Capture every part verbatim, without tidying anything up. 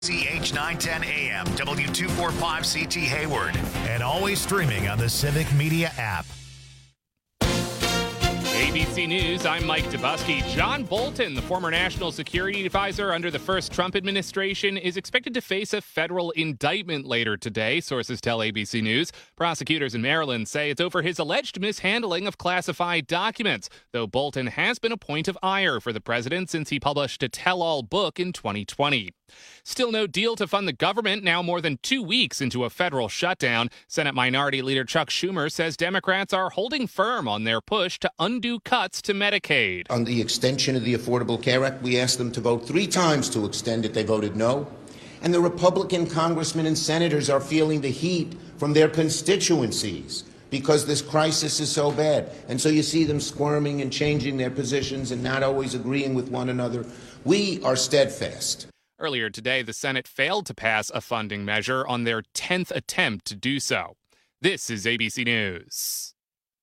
C H nine ten A M, W two forty-five C T Hayward, and always streaming on the Civic Media app. A B C News, I'm Mike Dubusky. John Bolton, the former national security advisor under the first Trump administration, is expected to face a federal indictment later today, sources tell A B C News. Prosecutors in Maryland say it's over his alleged mishandling of classified documents, though Bolton has been a point of ire for the president since he published a tell-all book in twenty twenty. Still no deal to fund the government now more than two weeks into a federal shutdown. Senate Minority Leader Chuck Schumer says Democrats are holding firm on their push to undo cuts to Medicaid. On the extension of the Affordable Care Act, we asked them to vote three times to extend it. They voted no. And the Republican congressmen and senators are feeling the heat from their constituencies because this crisis is so bad. And so you see them squirming and changing their positions and not always agreeing with one another. We are steadfast. Earlier today, the Senate failed to pass a funding measure on their tenth attempt to do so. This is A B C News.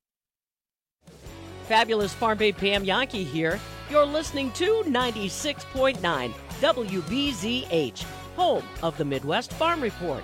Fabulous Farm Babe Pam Yankee here. You're listening to ninety-six point nine W B Z H, home of the Midwest Farm Report.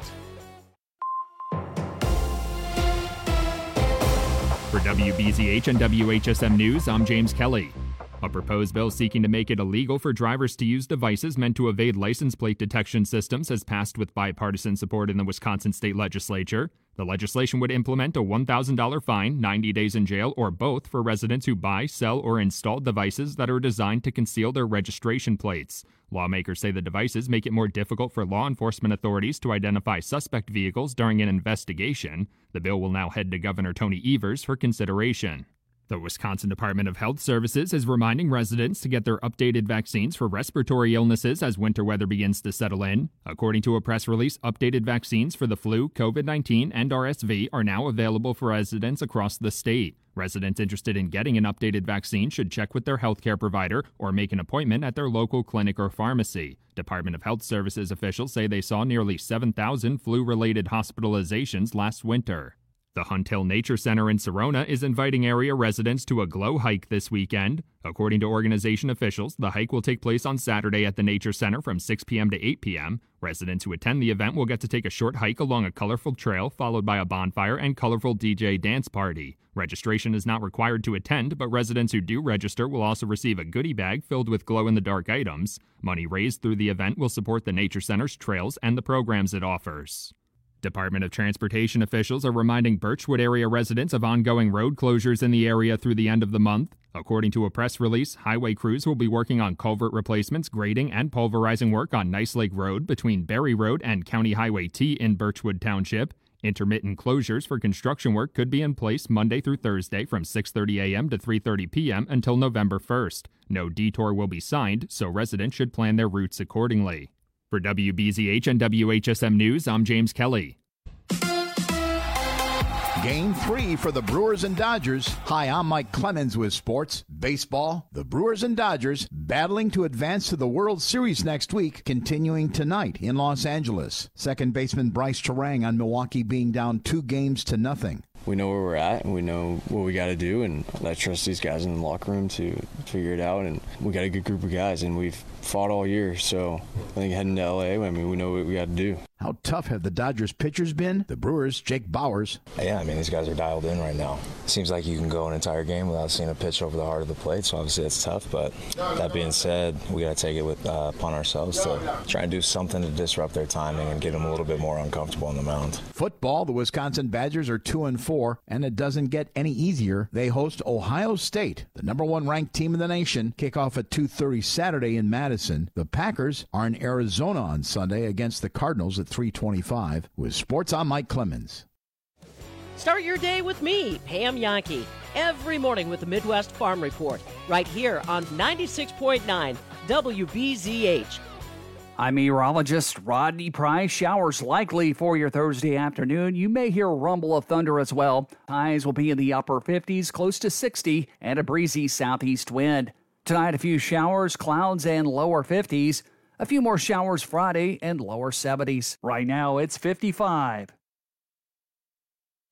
For W B Z H and W H S M News, I'm James Kelly. A proposed bill seeking to make it illegal for drivers to use devices meant to evade license plate detection systems has passed with bipartisan support in the Wisconsin state legislature. The legislation would implement a one thousand dollars fine, ninety days in jail, or both for residents who buy, sell, or install devices that are designed to conceal their registration plates. Lawmakers say the devices make it more difficult for law enforcement authorities to identify suspect vehicles during an investigation. The bill will now head to Governor Tony Evers for consideration. The Wisconsin Department of Health Services is reminding residents to get their updated vaccines for respiratory illnesses as winter weather begins to settle in. According to a press release, updated vaccines for the flu, COVID nineteen, and R S V are now available for residents across the state. Residents interested in getting an updated vaccine should check with their healthcare provider or make an appointment at their local clinic or pharmacy. Department of Health Services officials say they saw nearly seven thousand flu-related hospitalizations last winter. The Hunt Hill Nature Center in Serona is inviting area residents to a glow hike this weekend. According to organization officials, the hike will take place on Saturday at the Nature Center from six p.m. to eight p.m. Residents who attend the event will get to take a short hike along a colorful trail, followed by a bonfire and colorful D J dance party. Registration is not required to attend, but residents who do register will also receive a goodie bag filled with glow-in-the-dark items. Money raised through the event will support the Nature Center's trails and the programs it offers. Department of Transportation officials are reminding Birchwood area residents of ongoing road closures in the area through the end of the month. According to a press release, highway crews will be working on culvert replacements, grading, and pulverizing work on Nice Lake Road between Berry Road and County Highway T in Birchwood Township. Intermittent closures for construction work could be in place Monday through Thursday from six thirty a.m. to three thirty p.m. until November first. No detour will be signed, so residents should plan their routes accordingly. For W B Z H and W H S M News, I'm James Kelly. Game three for the Brewers and Dodgers. Hi, I'm Mike Clemens with sports. Baseball, the Brewers and Dodgers battling to advance to the World Series next week, continuing tonight in Los Angeles. Second baseman Bryce Terang on Milwaukee being down two games to nothing. We know where we're at, and we know what we got to do, and I trust these guys in the locker room to figure it out, and we got a good group of guys, and we've fought all year, so I think heading to L A, I mean, we know what we got to do. How tough have the Dodgers pitchers been? The Brewers, Jake Bauers. Yeah, I mean, these guys are dialed in right now. It seems like you can go an entire game without seeing a pitch over the heart of the plate, so obviously that's tough, but that being said, we got to take it with, uh, upon ourselves to try and do something to disrupt their timing and get them a little bit more uncomfortable on the mound. Football, the Wisconsin Badgers are two and four, and it doesn't get any easier. They host Ohio State, the number one ranked team in the nation. Kickoff at two thirty Saturday in Madison. The Packers are in Arizona on Sunday against the Cardinals at three twenty-five. With sports, I'm Mike Clemens. Start your day with me, Pam Yankee, every morning with the Midwest Farm Report, right here on ninety-six point nine W B Z H. I'm meteorologist Rodney Price. Showers likely for your Thursday afternoon. You may hear a rumble of thunder as well. Highs will be in the upper fifties, close to sixty, and a breezy southeast wind. Tonight, a few showers, clouds, and lower fifties. A few more showers Friday and lower seventies. Right now, it's fifty-five.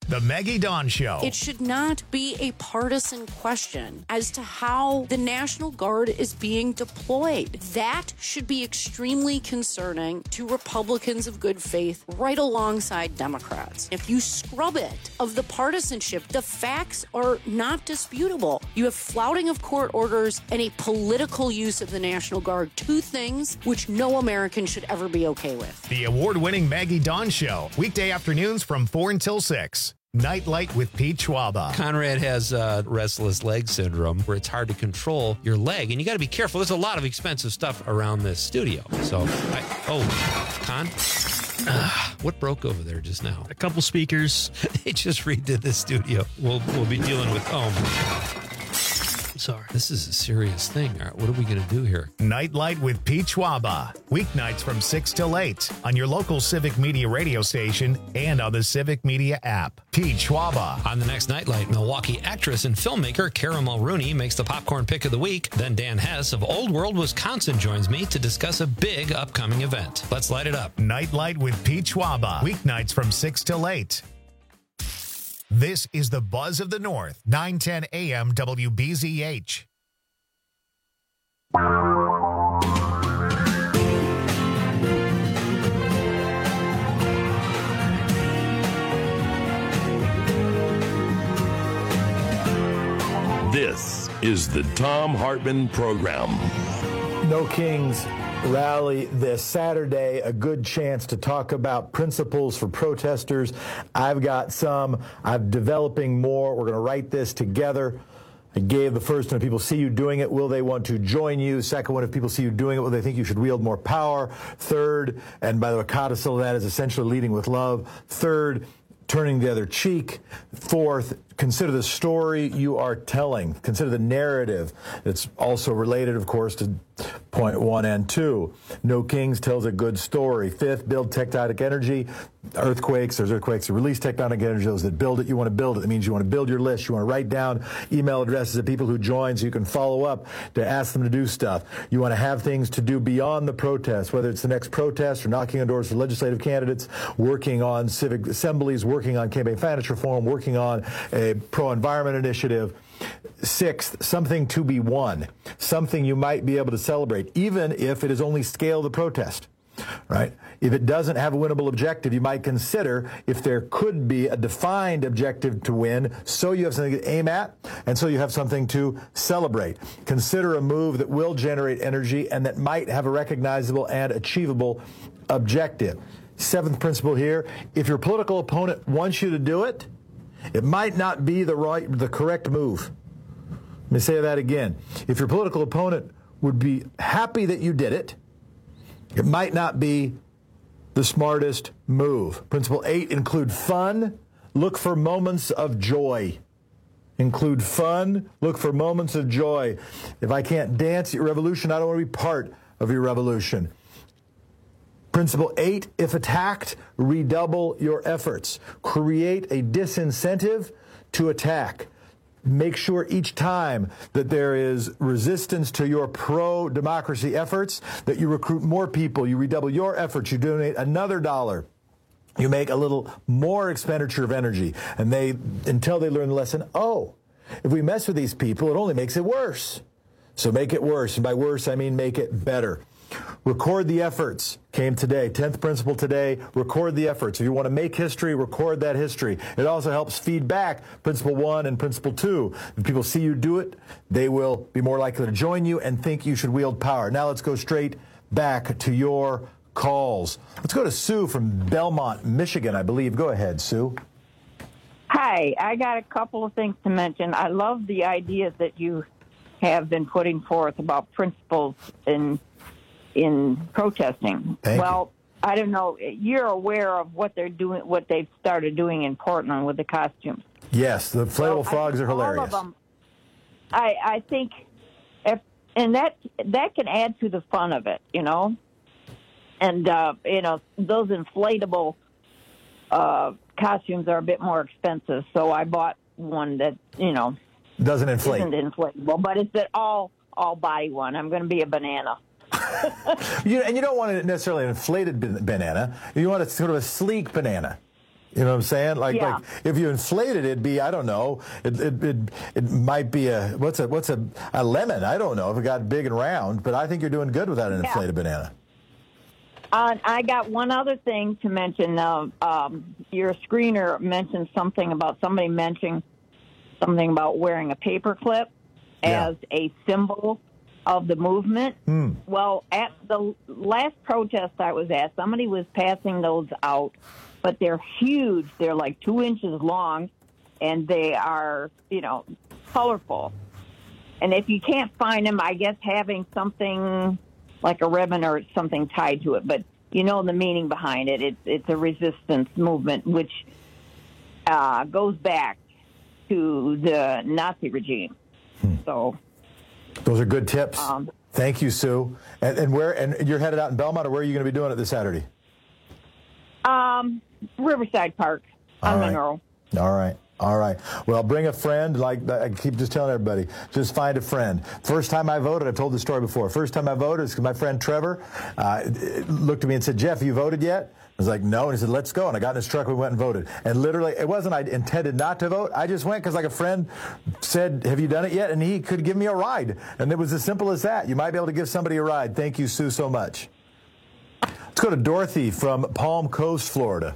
The Maggie Dawn Show. It should not be a partisan question as to how the National Guard is being deployed. That should be extremely concerning to Republicans of good faith right alongside Democrats. If you scrub it of the partisanship, the facts are not disputable. You have flouting of court orders and a political use of the National Guard, two things which no American should ever be okay with. The award-winning Maggie Dawn Show, weekday afternoons from four until six. Nightlight with Pete Schwaba. Conrad has uh, restless leg syndrome where it's hard to control your leg, and you got to be careful. There's a lot of expensive stuff around this studio. So, I, oh, Con, uh, what broke over there just now? A couple speakers. They just redid the studio. We'll we'll be dealing with oh. Sorry. This is a serious thing. All right, what are we going to do here? Nightlight with Pete Schwaba. Weeknights from six till eight on your local Civic Media radio station and on the Civic Media app. Pete Schwaba. On the next Nightlight, Milwaukee actress and filmmaker Cara Mulrooney makes the popcorn pick of the week. Then Dan Hess of Old World, Wisconsin joins me to discuss a big upcoming event. Let's light it up. Nightlight with Pete Schwaba. Weeknights from six till eight. This is the Buzz of the North, nine ten A M W B Z H. This is the Thom Hartmann Program. No Kings rally this Saturday, a good chance to talk about principles for protesters. I've got some. I'm developing more. We're going to write this together. I gave the first one, if people see you doing it, will they want to join you? Second one, if people see you doing it, will they think you should wield more power? Third, and by the way, codicil of that is essentially leading with love. Third, turning the other cheek. Fourth, consider the story you are telling. Consider the narrative. It's also related, of course, to point one and two. No Kings tells a good story. Fifth, build tectonic energy. Earthquakes, there's earthquakes that release tectonic energy. Those that build it, you want to build it. That means you want to build your list. You want to write down email addresses of people who join so you can follow up to ask them to do stuff. You want to have things to do beyond the protest, whether it's the next protest or knocking on doors for legislative candidates, working on civic assemblies, working on campaign finance reform, working on a pro-environment initiative. Sixth, something to be won, something you might be able to celebrate, even if it is only scale the protest, right? If it doesn't have a winnable objective, you might consider if there could be a defined objective to win, so you have something to aim at, and so you have something to celebrate. Consider a move that will generate energy and that might have a recognizable and achievable objective. Seventh principle here, if your political opponent wants you to do it, it might not be the right, the correct move. Let me say that again. If your political opponent would be happy that you did it, it might not be the smartest move. Principle eight, include fun. Look for moments of joy. Include fun. Look for moments of joy. If I can't dance at your revolution, I don't want to be part of your revolution. Principle eight, if attacked, redouble your efforts. Create a disincentive to attack. Make sure each time that there is resistance to your pro-democracy efforts, that you recruit more people, you redouble your efforts, you donate another dollar. You make a little more expenditure of energy. And they, until they learn the lesson, oh, if we mess with these people, it only makes it worse. So make it worse. And by worse, I mean make it better. Record the efforts came today. Tenth principle today, record the efforts. If you want to make history, record that history. It also helps feed back principle one and principle two. If people see you do it, they will be more likely to join you and think you should wield power. Now let's go straight back to your calls. Let's go to Sue from Belmont, Michigan, I believe. Go ahead, Sue. Hi, I got a couple of things to mention. I love the ideas that you have been putting forth about principles in in protesting. Thank well, you. I don't know. You're aware of what they're doing, what they've started doing in Portland with the costumes. Yes, the inflatable so frogs are hilarious. All of them, I, I think, if, and that that can add to the fun of it, you know. And uh, you know, those inflatable uh, costumes are a bit more expensive, so I bought one that you know doesn't inflate, isn't inflatable, but it's an all all body one. I'm going to be a banana. you, and you don't want a necessarily an inflated banana. You want a sort of a sleek banana. You know what I'm saying? Like, Yeah. like if you inflated it, it'd be, I don't know, it it it, it might be a what's a what's a, a lemon? I don't know if it got big and round, but I think you're doing good without an Yeah. inflated banana. Uh, I got one other thing to mention. Uh, um, your screener mentioned something about somebody mentioning something about wearing a paperclip Yeah. as a symbol of the movement. Hmm. Well, at the last protest I was at, somebody was passing those out, but they're huge. They're like two inches long, and they are, you know, colorful. And if you can't find them, I guess having something like a ribbon or something tied to it. But you know the meaning behind it. It's, it's a resistance movement, which uh, goes back to the Nazi regime. Hmm. So Those are good tips. Um, Thank you, Sue. And, and where? And you're headed out in Belmont, or where are you going to be doing it this Saturday? um, Riverside Park on All right. Monroe. All right. All right. Well, bring a friend. Like I keep just telling everybody, just find a friend. First time I voted, I've told the story before. First time I voted is because my friend Trevor uh, looked at me and said, "Jeff, you voted yet?" I was like, "No." And he said, "Let's go." And I got in his truck. We went and voted. And literally, it wasn't I intended not to vote. I just went because like a friend said, "Have you done it yet?" And he could give me a ride. And it was as simple as that. You might be able to give somebody a ride. Thank you, Sue, so much. Let's go to Dorothy from Palm Coast, Florida.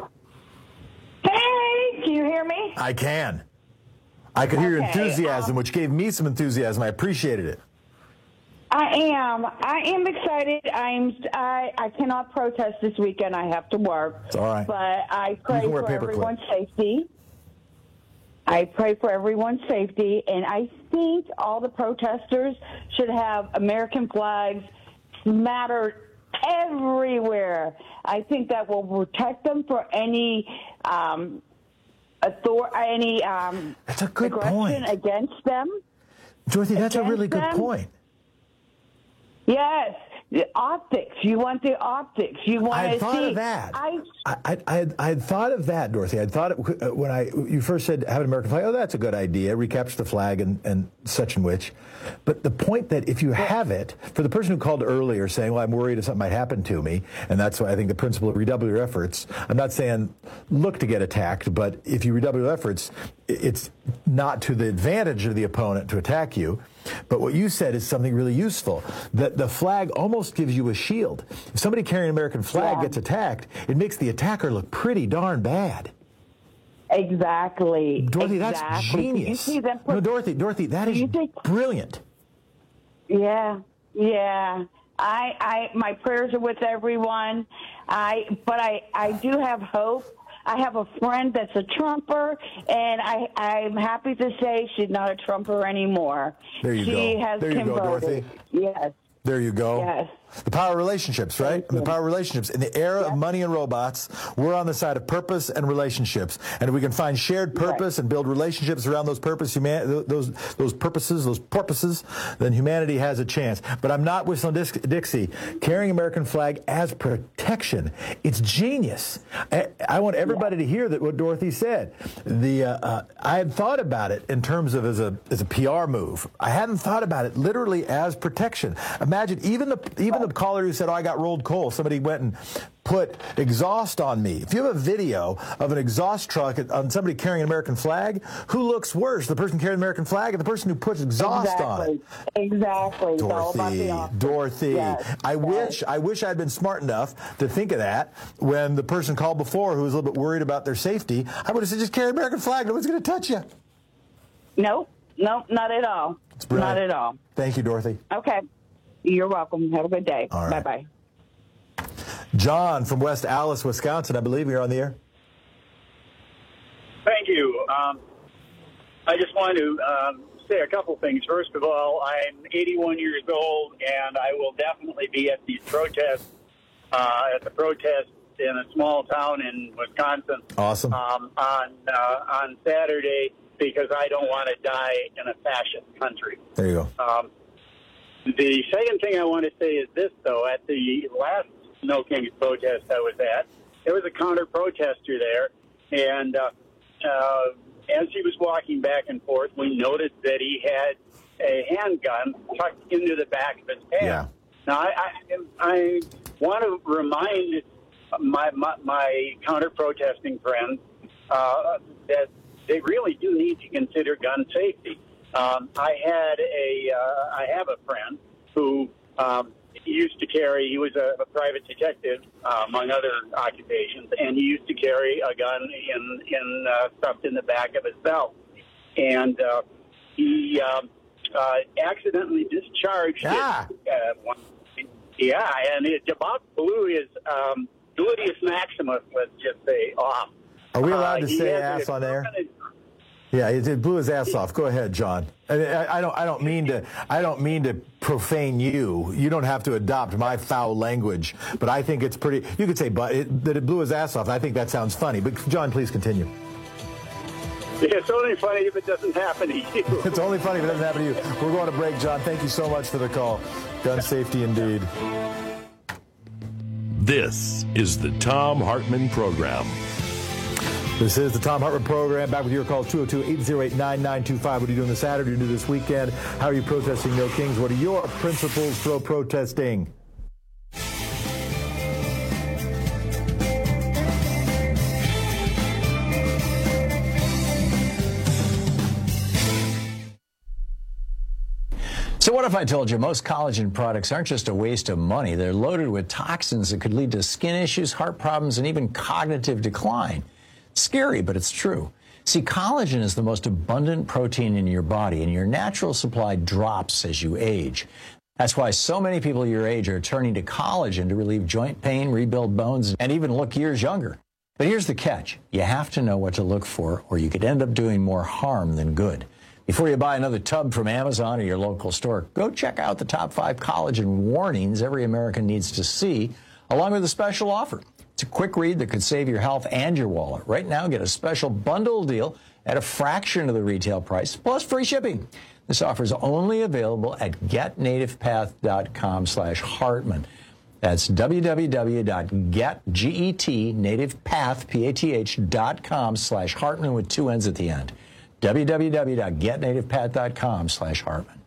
Hey, can you hear me? I can. I could hear your Okay, enthusiasm, um, which gave me some enthusiasm. I appreciated it. I am. I am excited. I'm. I. I cannot protest this weekend. I have to work. It's all right. But I pray can wear for paperclip. everyone's safety. I pray for everyone's safety, and I think all the protesters should have American flags smattered everywhere. I think that will protect them for any um, author- any um, That's a good aggression point. against them. Dorothy, that's a Against really good them. point. Yes, the optics. You want the optics. You want I had to thought see. of that. I, I, I, I, had, I had thought of that, Dorothy. I thought it, uh, when I you first said have an American flag. Oh, that's a good idea. Recapture the flag and, and such and which. But the point that if you have it, for the person who called earlier saying, well, I'm worried if something might happen to me, and that's why I think the principle of redouble your efforts. I'm not saying look to get attacked, but if you redouble your efforts, it's not to the advantage of the opponent to attack you. But what you said is something really useful, that the flag almost gives you a shield. If somebody carrying an American flag Yeah. gets attacked, it makes the attacker look pretty darn bad. exactly. Dorothy, exactly. that's Can you genius. see them put- No, Dorothy, Dorothy, that Do is you think- brilliant. Yeah, yeah. I, I, my prayers are with everyone. I, but I, I do have hope. I have a friend that's a Trumper, and I, I'm happy to say she's not a Trumper anymore. There you she go. has There you go, converted. Dorothy. Yes. There you go. Yes. The power of relationships, right? The power of relationships. In the era of money and robots, we're on the side of purpose and relationships. And if we can find shared purpose and build relationships around those purpose, human, those those purposes, those purposes, then humanity has a chance. But I'm not whistling Dis- Dixie. Carrying American flag as protection, it's genius. I, I want everybody to hear that what Dorothy said. The uh, uh, I had thought about it in terms of as a as a P R move. I hadn't thought about it literally as protection. Imagine even the even the caller who said, "Oh, I got rolled coal." Somebody went and put exhaust on me. If you have a video of an exhaust truck on somebody carrying an American flag, who looks worse, the person carrying the American flag or the person who puts exhaust on it? Exactly. Exactly. It's all about the Dorothy, optics. Dorothy, Yes, I yes. wish I wish I'd been smart enough to think of that when the person called before who was a little bit worried about their safety. I would have said, just carry an American flag. Nobody's going to touch you. Nope. Nope. Not at all. It's brilliant. Not at all. Thank you, Dorothy. Okay. You're welcome. Have a good day. All right. Bye-bye. John from West Allis, Wisconsin, I believe you're on the air. Thank you. Um, I just want to um, say a couple things. First of all, I'm eighty-one years old, and I will definitely be at these protests, uh, at the protest in a small town in Wisconsin. Awesome. Um, on uh, on Saturday, because I don't want to die in a fascist country. There you go. Um, the second thing I want to say is this, though. At the last No Kings protest I was at, there was a counter-protester there, and uh, uh, as he was walking back and forth, we noticed that he had a handgun tucked into the back of his pants. Yeah. Now, I, I, I want to remind my my, my counter-protesting friends uh, that they really do need to consider gun safety. Um, I had a uh, I have a friend who um, used to carry. He was a, a private detective, uh, among other occupations, and he used to carry a gun in in uh, stuffed in the back of his belt, and uh, he um, uh, accidentally discharged ah. it. Uh, one, yeah, and it about blew his um, gluteus maximus. Let's just say off. Are we allowed uh, to say ass on air? Yeah, it, it blew his ass off. Go ahead, John. I, I, I don't. I don't mean to. I don't mean to profane you. You don't have to adopt my foul language. But I think it's pretty. You could say, but it, that it blew his ass off. I think that sounds funny. But John, please continue. It's only funny if it doesn't happen to you. It's only funny if it doesn't happen to you. We're going to break, John. Thank you so much for the call. Gun safety, indeed. This is the Thom Hartmann Program. This is the Thom Hartmann Program. Back with your call, two oh two, eight oh eight, nine nine two five. What are you doing this Saturday? What are you doing this weekend? How are you protesting No Kings? What are your principles for protesting? So what if I told you most collagen products aren't just a waste of money? They're loaded with toxins that could lead to skin issues, heart problems, and even cognitive decline. Scary, but it's true. See, collagen is the most abundant protein in your body, and your natural supply drops as you age. That's why so many people your age are turning to collagen to relieve joint pain, rebuild bones, and even look years younger. But here's the catch. You have to know what to look for, or you could end up doing more harm than good. Before you buy another tub from Amazon or your local store, go check out the top five collagen warnings every American needs to see, along with a special offer. It's a quick read that could save your health and your wallet. Right now, get a special bundle deal at a fraction of the retail price, plus free shipping. This offer is only available at getnativepath.com slash Hartmann. That's www.getnativepath.com slash Hartmann with two N's at the end. www.getnativepath.com slash Hartmann.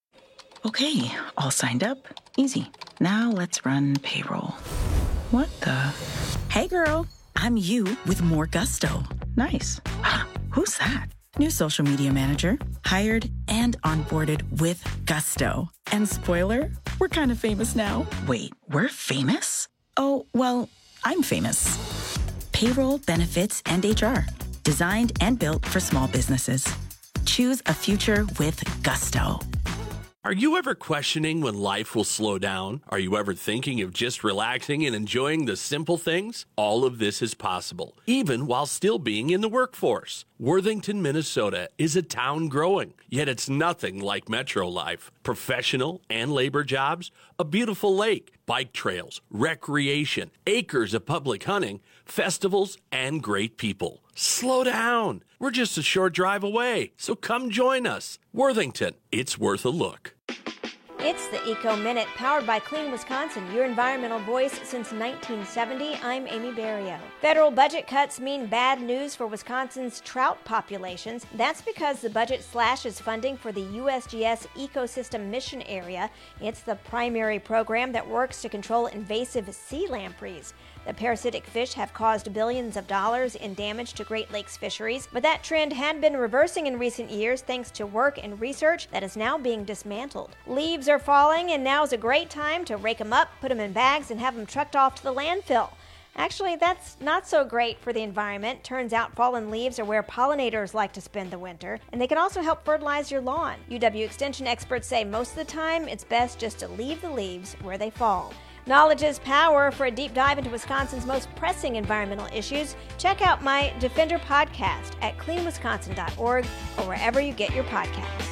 Okay, all signed up. Easy. Now let's run payroll. What the? Hey girl, I'm you with more gusto. Nice. Who's that? New social media manager, hired and onboarded with gusto. And spoiler, we're kind of famous now. Wait, we're famous? Oh, well, I'm famous. Payroll, benefits, and H R. Designed and built for small businesses. Choose a future with gusto. Are you ever questioning when life will slow down? Are you ever thinking of just relaxing and enjoying the simple things? All of this is possible, even while still being in the workforce. Worthington, Minnesota is a town growing, yet it's nothing like metro life. Professional and labor jobs, a beautiful lake, bike trails, recreation, acres of public hunting, festivals, and great people. Slow down. We're just a short drive away, so come join us. Worthington, it's worth a look. It's the Eco Minute, powered by Clean Wisconsin, your environmental voice since nineteen seventy. I'm Amy Barrio. Federal budget cuts mean bad news for Wisconsin's trout populations. That's because the budget slashes funding for the U S G S Ecosystem Mission Area. It's the primary program that works to control invasive sea lampreys. The parasitic fish have caused billions of dollars in damage to Great Lakes fisheries, but that trend had been reversing in recent years thanks to work and research that is now being dismantled. Leaves are falling, and now's a great time to rake them up, put them in bags, and have them trucked off to the landfill. Actually, that's not so great for the environment. Turns out fallen leaves are where pollinators like to spend the winter, and they can also help fertilize your lawn. U W Extension experts say most of the time it's best just to leave the leaves where they fall. Knowledge is power. For a deep dive into Wisconsin's most pressing environmental issues, check out my Defender podcast at clean wisconsin dot org or wherever you get your podcasts.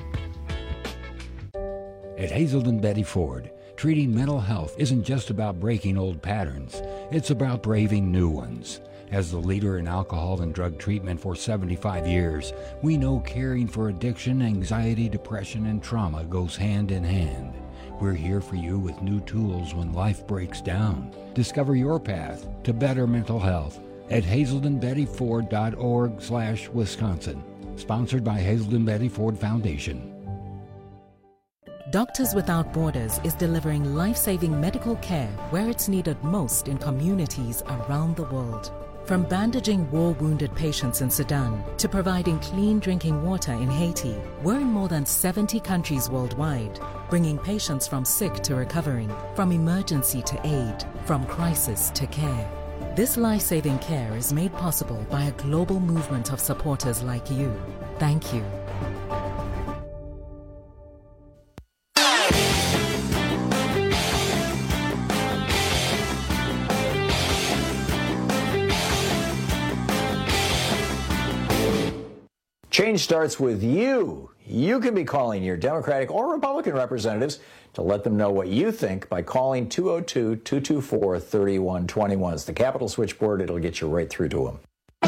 At Hazelden Betty Ford, treating mental health isn't just about breaking old patterns. It's about braving new ones. As the leader in alcohol and drug treatment for seventy-five years, we know caring for addiction, anxiety, depression, and trauma goes hand in hand. We're here for you with new tools when life breaks down. Discover your path to better mental health at hazelden betty ford dot org slash Wisconsin. Sponsored by Hazelden Betty Ford Foundation. Doctors Without Borders is delivering life-saving medical care where it's needed most in communities around the world. From bandaging war-wounded patients in Sudan to providing clean drinking water in Haiti, we're in more than seventy countries worldwide, bringing patients from sick to recovering, from emergency to aid, from crisis to care. This life-saving care is made possible by a global movement of supporters like you. Thank you. Change starts with you. You can be calling your Democratic or Republican representatives to let them know what you think by calling two oh two, two two four, three one two one. It's the Capitol switchboard. It'll get you right through to them.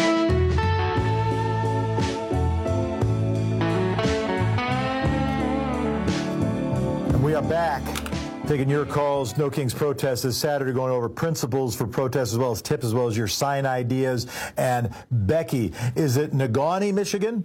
And we are back. Taking your calls. No Kings protest this Saturday, going over principles for protests as well as tips, as well as your sign ideas. And Becky, is it Negaunee, Michigan?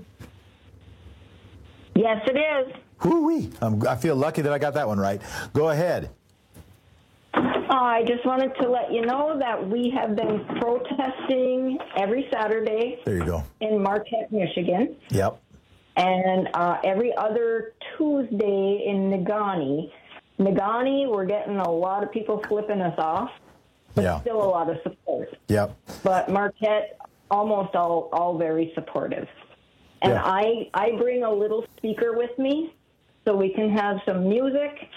Yes, it is. Hoo-wee. I'm, I feel lucky that I got that one right. Go ahead. Uh, I just wanted to let you know that we have been protesting every Saturday. There you go. In Marquette, Michigan. Yep. And uh, every other Tuesday in Negaunee. Negaunee, we're getting a lot of people flipping us off, but yeah. still a lot of support. Yep. But Marquette, almost all, all very supportive. And yeah. I, I bring a little speaker with me so we can have some music.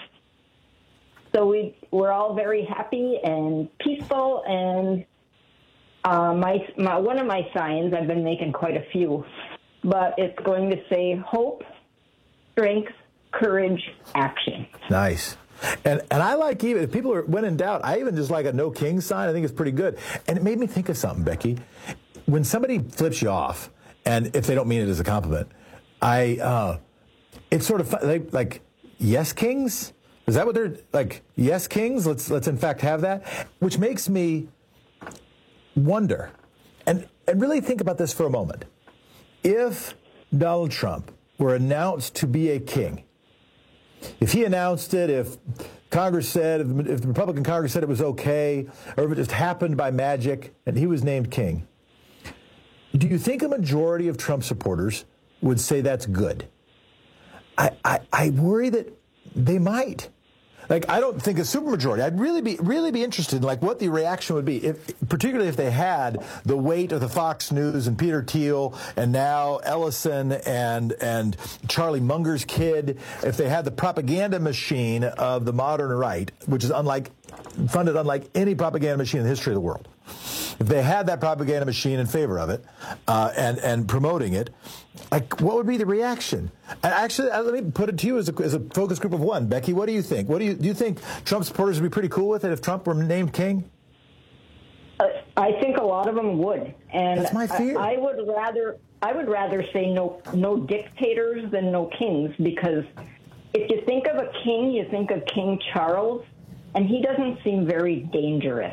So we, we're all very happy and peaceful. And uh, my, my one of my signs, I've been making quite a few, but it's going to say hope, strength, courage, action. Nice. And and I like, even if people are when in doubt, I even just like a no king sign. I think it's pretty good. And it made me think of something, Becky. When somebody flips you off, and if they don't mean it as a compliment, I uh, it's sort of like, like yes kings. Is that what they're like? Yes kings. Let's let's in fact have that, which makes me wonder, and and really think about this for a moment. If Donald Trump were announced to be a king. If he announced it, if Congress said, if the Republican Congress said it was okay, or if it just happened by magic and he was named king, do you think a majority of Trump supporters would say that's good? I, I, I worry that they might. Like, I don't think a supermajority. I'd really be really be interested in like what the reaction would be, if, particularly if they had the weight of the Fox News and Peter Thiel and now Ellison and and Charlie Munger's kid. If they had the propaganda machine of the modern right, which is unlike funded unlike any propaganda machine in the history of the world. If they had that propaganda machine in favor of it uh, and and promoting it, like what would be the reaction? And actually, uh, let me put it to you as a, as a focus group of one. Becky, what do you think? What do you do? You think Trump supporters would be pretty cool with it if Trump were named king? Uh, I think a lot of them would, and that's my fear. I, I would rather I would rather say no no dictators than no kings, because if you think of a king, you think of King Charles, and he doesn't seem very dangerous.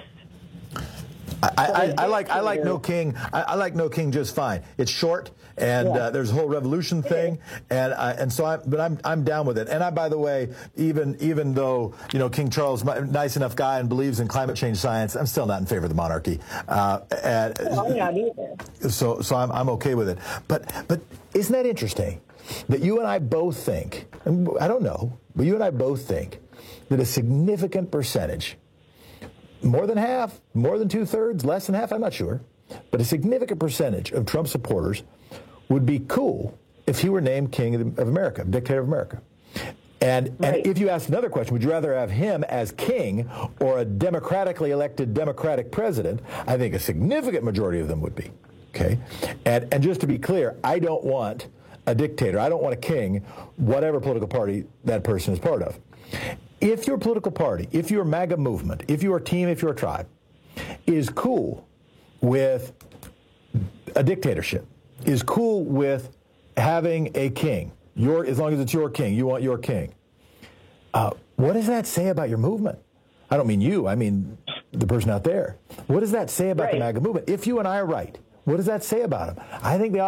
I, I, I like I like no king. I, I like no king just fine. It's short, and yeah. uh, there's a whole revolution thing, and I, and so I. But I'm I'm down with it. And I, by the way, even even though you know King Charles is a nice enough guy and believes in climate change science, I'm still not in favor of the monarchy. Uh, and, well, I'm not either. So so I'm I'm okay with it. But but isn't that interesting that you and I both think, and I don't know, but you and I both think that a significant percentage. More than half, more than two-thirds, less than half, I'm not sure. But a significant percentage of Trump supporters would be cool if he were named king of America, dictator of America. And, right. and if you ask another question, would you rather have him as king or a democratically elected Democratic president? I think a significant majority of them would be. Okay? And, and just to be clear, I don't want a dictator. I don't want a king, whatever political party that person is part of. If your political party, if your MAGA movement, if your team, if your tribe is cool with a dictatorship, is cool with having a king, your as long as it's your king, you want your king, uh, what does that say about your movement? I don't mean you, I mean the person out there. What does that say about right. the MAGA movement? If you and I are right, what does that say about them? I think they ought to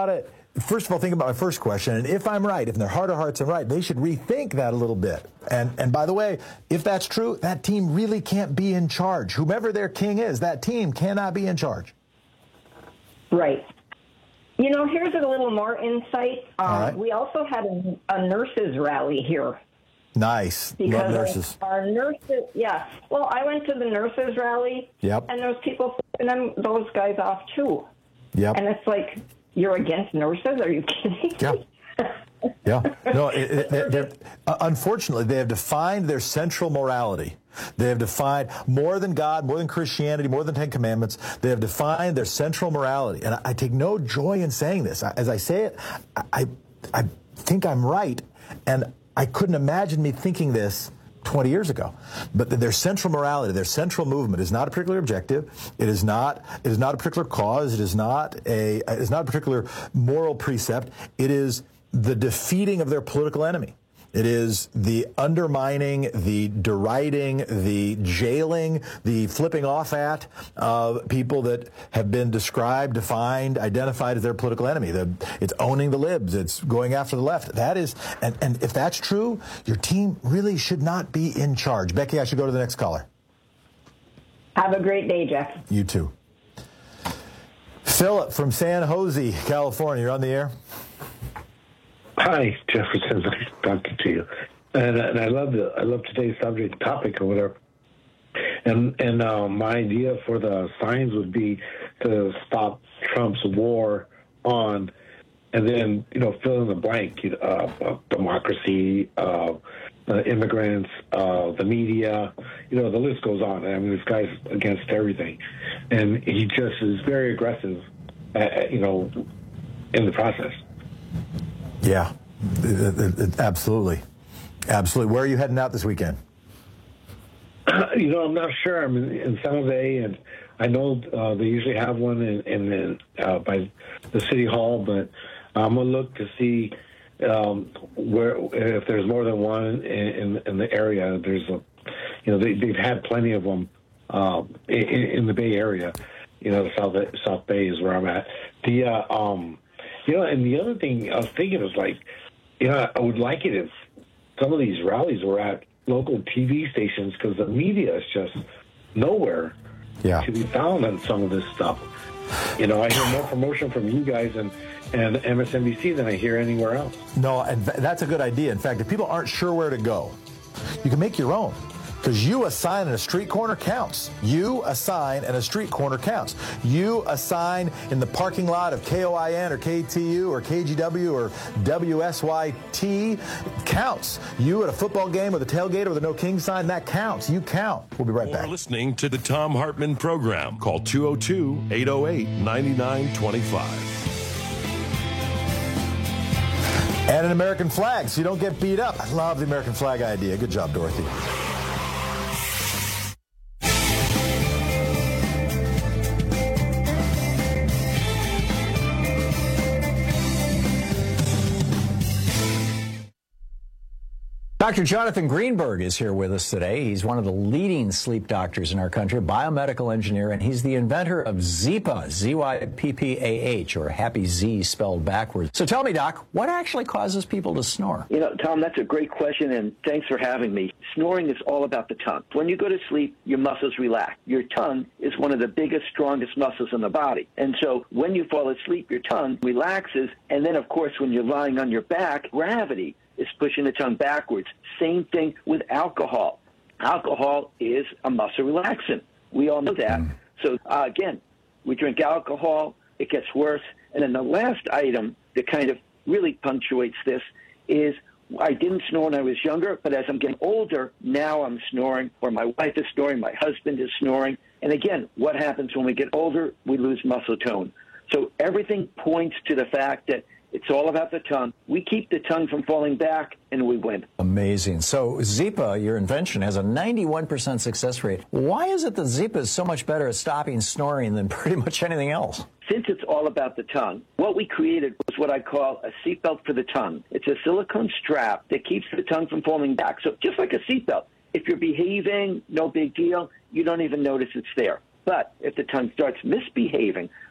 first of all, think about my first question, and if I'm right, if in their heart of hearts I'm right, they should rethink that a little bit. And and by the way, if that's true, that team really can't be in charge. Whomever their king is, that team cannot be in charge. Right. You know, here's a little more insight. Um, right. We also had a, a nurses rally here. Nice. Because Love nurses. Our nurses, yeah. Well, I went to the nurses rally, Yep. and there's people flipping them, those guys off, too. Yep. And it's like, you're against nurses? Are you kidding? Yeah. Yeah. No, it, it, they're, they're, uh, unfortunately, they have defined their central morality. They have defined more than God, more than Christianity, more than Ten Commandments. They have defined their central morality. And I, I take no joy in saying this. I, as I say it, I, I think I'm right. And I couldn't imagine me thinking this twenty years ago. But their central morality, their central movement is not a particular objective. It is not, it is not a particular cause. It is not a, it is not a particular moral precept. It is the defeating of their political enemy. It is the undermining, the deriding, the jailing, the flipping off at of people that have been described, defined, identified as their political enemy. The, it's owning the libs. It's going after the left. That is, and, and if that's true, your team really should not be in charge. Becky, I should go to the next caller. Have a great day, Jeff. You too. Philip from San Jose, California. You're on the air. Hi, Jefferson. Nice talking to you. And, and I love the I love today's subject topic or whatever. And and uh, my idea for the signs would be to stop Trump's war on, and then you know fill in the blank. You know, uh, uh, democracy, uh, uh, immigrants, uh, the media. You know, the list goes on. I mean, this guy's against everything, and he just is very aggressive. Uh, you know, in the process. Yeah, absolutely. Absolutely. Where are you heading out this weekend? Uh, you know, I'm not sure. I'm in, in San Jose, and I know uh, they usually have one in, in, in uh, by the city hall, but I'm going to look to see um, where if there's more than one in, in, in the area. There's a, you know, they, they've had plenty of them uh, in, in the Bay Area. You know, the South South Bay is where I'm at. The uh, um. You know, and the other thing I was thinking was like, you know, I would like it if some of these rallies were at local T V stations because the media is just nowhere yeah. to be found on some of this stuff. You know, I hear more promotion from you guys and, and M S N B C than I hear anywhere else. No, and that's a good idea. In fact, if people aren't sure where to go, you can make your own. Because you assign in a street corner counts. You assign in a street corner counts. You assign in the parking lot of K O I N or K T U or K G W or W S Y T counts. You at a football game with a tailgate or the No King sign, that counts. You count. We'll be right back. You're listening to the Thom Hartmann Program. Call two oh two, eight oh eight, nine nine two five. And an American flag so you don't get beat up. I love the American flag idea. Good job, Dorothy. Doctor Jonathan Greenberg is here with us today. He's one of the leading sleep doctors in our country, a biomedical engineer, and he's the inventor of Zyppah, Z Y P P A H, or Happy Z spelled backwards. So tell me, Doc, what actually causes people to snore? You know, Tom, that's a great question, and thanks for having me. Snoring is all about the tongue. When you go to sleep, your muscles relax. Your tongue is one of the biggest, strongest muscles in the body. And so when you fall asleep, your tongue relaxes, and then, of course, when you're lying on your back, gravity is pushing the tongue backwards. Same thing with alcohol. Alcohol is a muscle relaxant. We all know that. Mm. So, uh, again, we drink alcohol, it gets worse. And then the last item that kind of really punctuates this is I didn't snore when I was younger, but as I'm getting older, now I'm snoring, or my wife is snoring, my husband is snoring. And again, what happens when we get older? We lose muscle tone. So everything points to the fact that it's all about the tongue. We keep the tongue from falling back, and we win. Amazing. So Zyppah, your invention, has a ninety-one percent success rate. Why is it that Zyppah is so much better at stopping snoring than pretty much anything else? Since it's all about the tongue, what we created was what I call a seatbelt for the tongue. It's a silicone strap that keeps the tongue from falling back. So just like a seatbelt, if you're behaving, no big deal. You don't even notice it's there. But if the tongue starts misbehaving,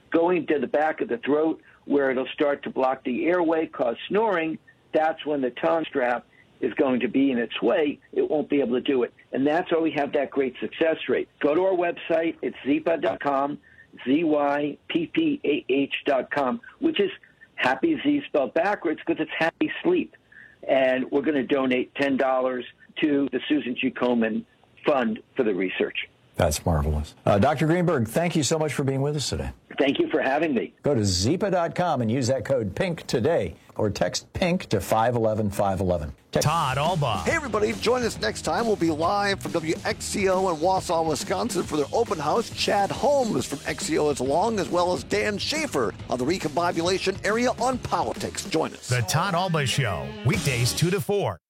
going to the back of the throat where it'll start to block the airway, cause snoring. That's when the tongue strap is going to be in its way. It won't be able to do it. And that's why we have that great success rate. Go to our website. It's zyppah dot com, Z Y P P A H dot com, which is happy Z spelled backwards because it's happy sleep. And we're going to donate ten dollars to the Susan G. Komen Fund for the research. That's marvelous. Uh, Doctor Greenberg, thank you so much for being with us today. Thank you for having me. Go to zyppah dot com and use that code PINK today, or text PINK to five one one five one one. Text- Todd Alba. Hey, everybody. Join us next time. We'll be live from W X C O in Wausau, Wisconsin for their open house. Chad Holmes from X C O is along, as well as Dan Schaefer on the Recombobulation area on politics. Join us. The Todd Alba Show, weekdays two to four.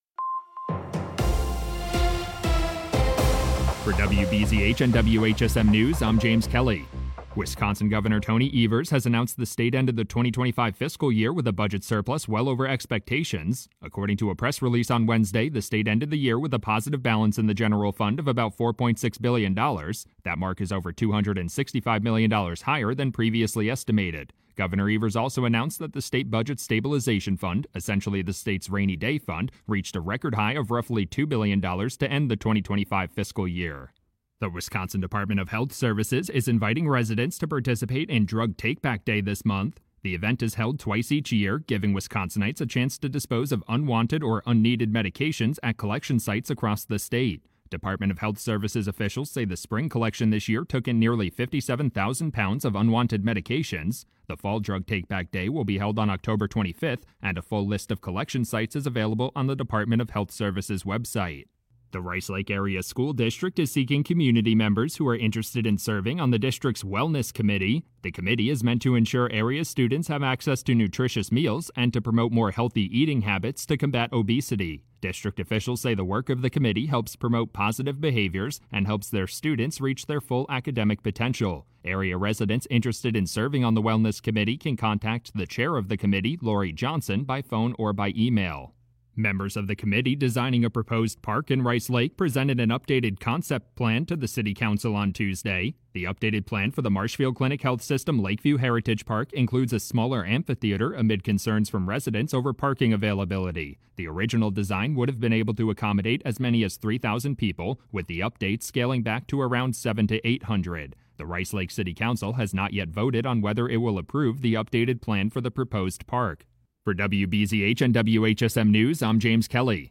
For W B Z H and W H S M News, I'm James Kelly. Wisconsin Governor Tony Evers has announced the state ended the twenty twenty-five fiscal year with a budget surplus well over expectations. According to a press release on Wednesday, the state ended the year with a positive balance in the general fund of about four point six billion dollars. That mark is over two hundred sixty-five million dollars higher than previously estimated. Governor Evers also announced that the State Budget Stabilization Fund, essentially the state's rainy day fund, reached a record high of roughly two billion dollars to end the twenty twenty-five fiscal year. The Wisconsin Department of Health Services is inviting residents to participate in Drug Take-Back Day this month. The event is held twice each year, giving Wisconsinites a chance to dispose of unwanted or unneeded medications at collection sites across the state. Department of Health Services officials say the spring collection this year took in nearly fifty-seven thousand pounds of unwanted medications. The Fall Drug Take-Back Day will be held on October twenty-fifth, and a full list of collection sites is available on the Department of Health Services website. The Rice Lake Area School District is seeking community members who are interested in serving on the district's Wellness Committee. The committee is meant to ensure area students have access to nutritious meals and to promote more healthy eating habits to combat obesity. District officials say the work of the committee helps promote positive behaviors and helps their students reach their full academic potential. Area residents interested in serving on the Wellness Committee can contact the chair of the committee, Lori Johnson, by phone or by email. Members of the committee designing a proposed park in Rice Lake presented an updated concept plan to the City Council on Tuesday. The updated plan for the Marshfield Clinic Health System Lakeview Heritage Park includes a smaller amphitheater amid concerns from residents over parking availability. The original design would have been able to accommodate as many as three thousand people, with the update scaling back to around seven to eight hundred. The Rice Lake City Council has not yet voted on whether it will approve the updated plan for the proposed park. For W B Z H and W H S M News, I'm James Kelly.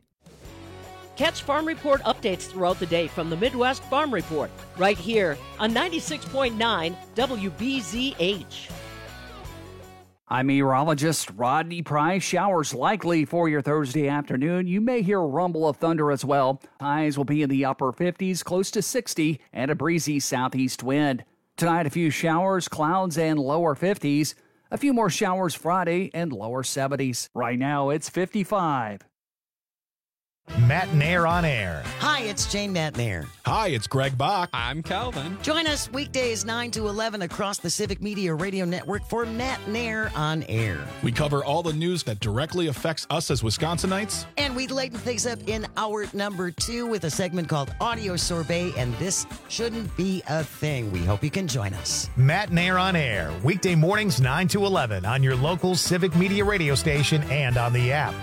Catch Farm Report updates throughout the day from the Midwest Farm Report, right here on ninety-six point nine W B Z H. I'm meteorologist Rodney Price. Showers likely for your Thursday afternoon. You may hear a rumble of thunder as well. Highs will be in the upper fifties, close to sixty, and a breezy southeast wind. Tonight, a few showers, clouds, and lower fifties. A few more showers Friday and lower seventies. Right now, it's fifty-five. Matt Nair on air. Hi, it's Jane Matt Nair. Hi, it's Greg Bach. I'm Calvin. Join us weekdays nine to eleven across the Civic Media Radio Network for Matt Nair on air. We cover all the news that directly affects us as Wisconsinites. And we lighten things up in hour number two with a segment called Audio Sorbet, and this shouldn't be a thing. We hope you can join us. Matt Nair on air, weekday mornings nine to eleven on your local Civic Media radio station and on the app.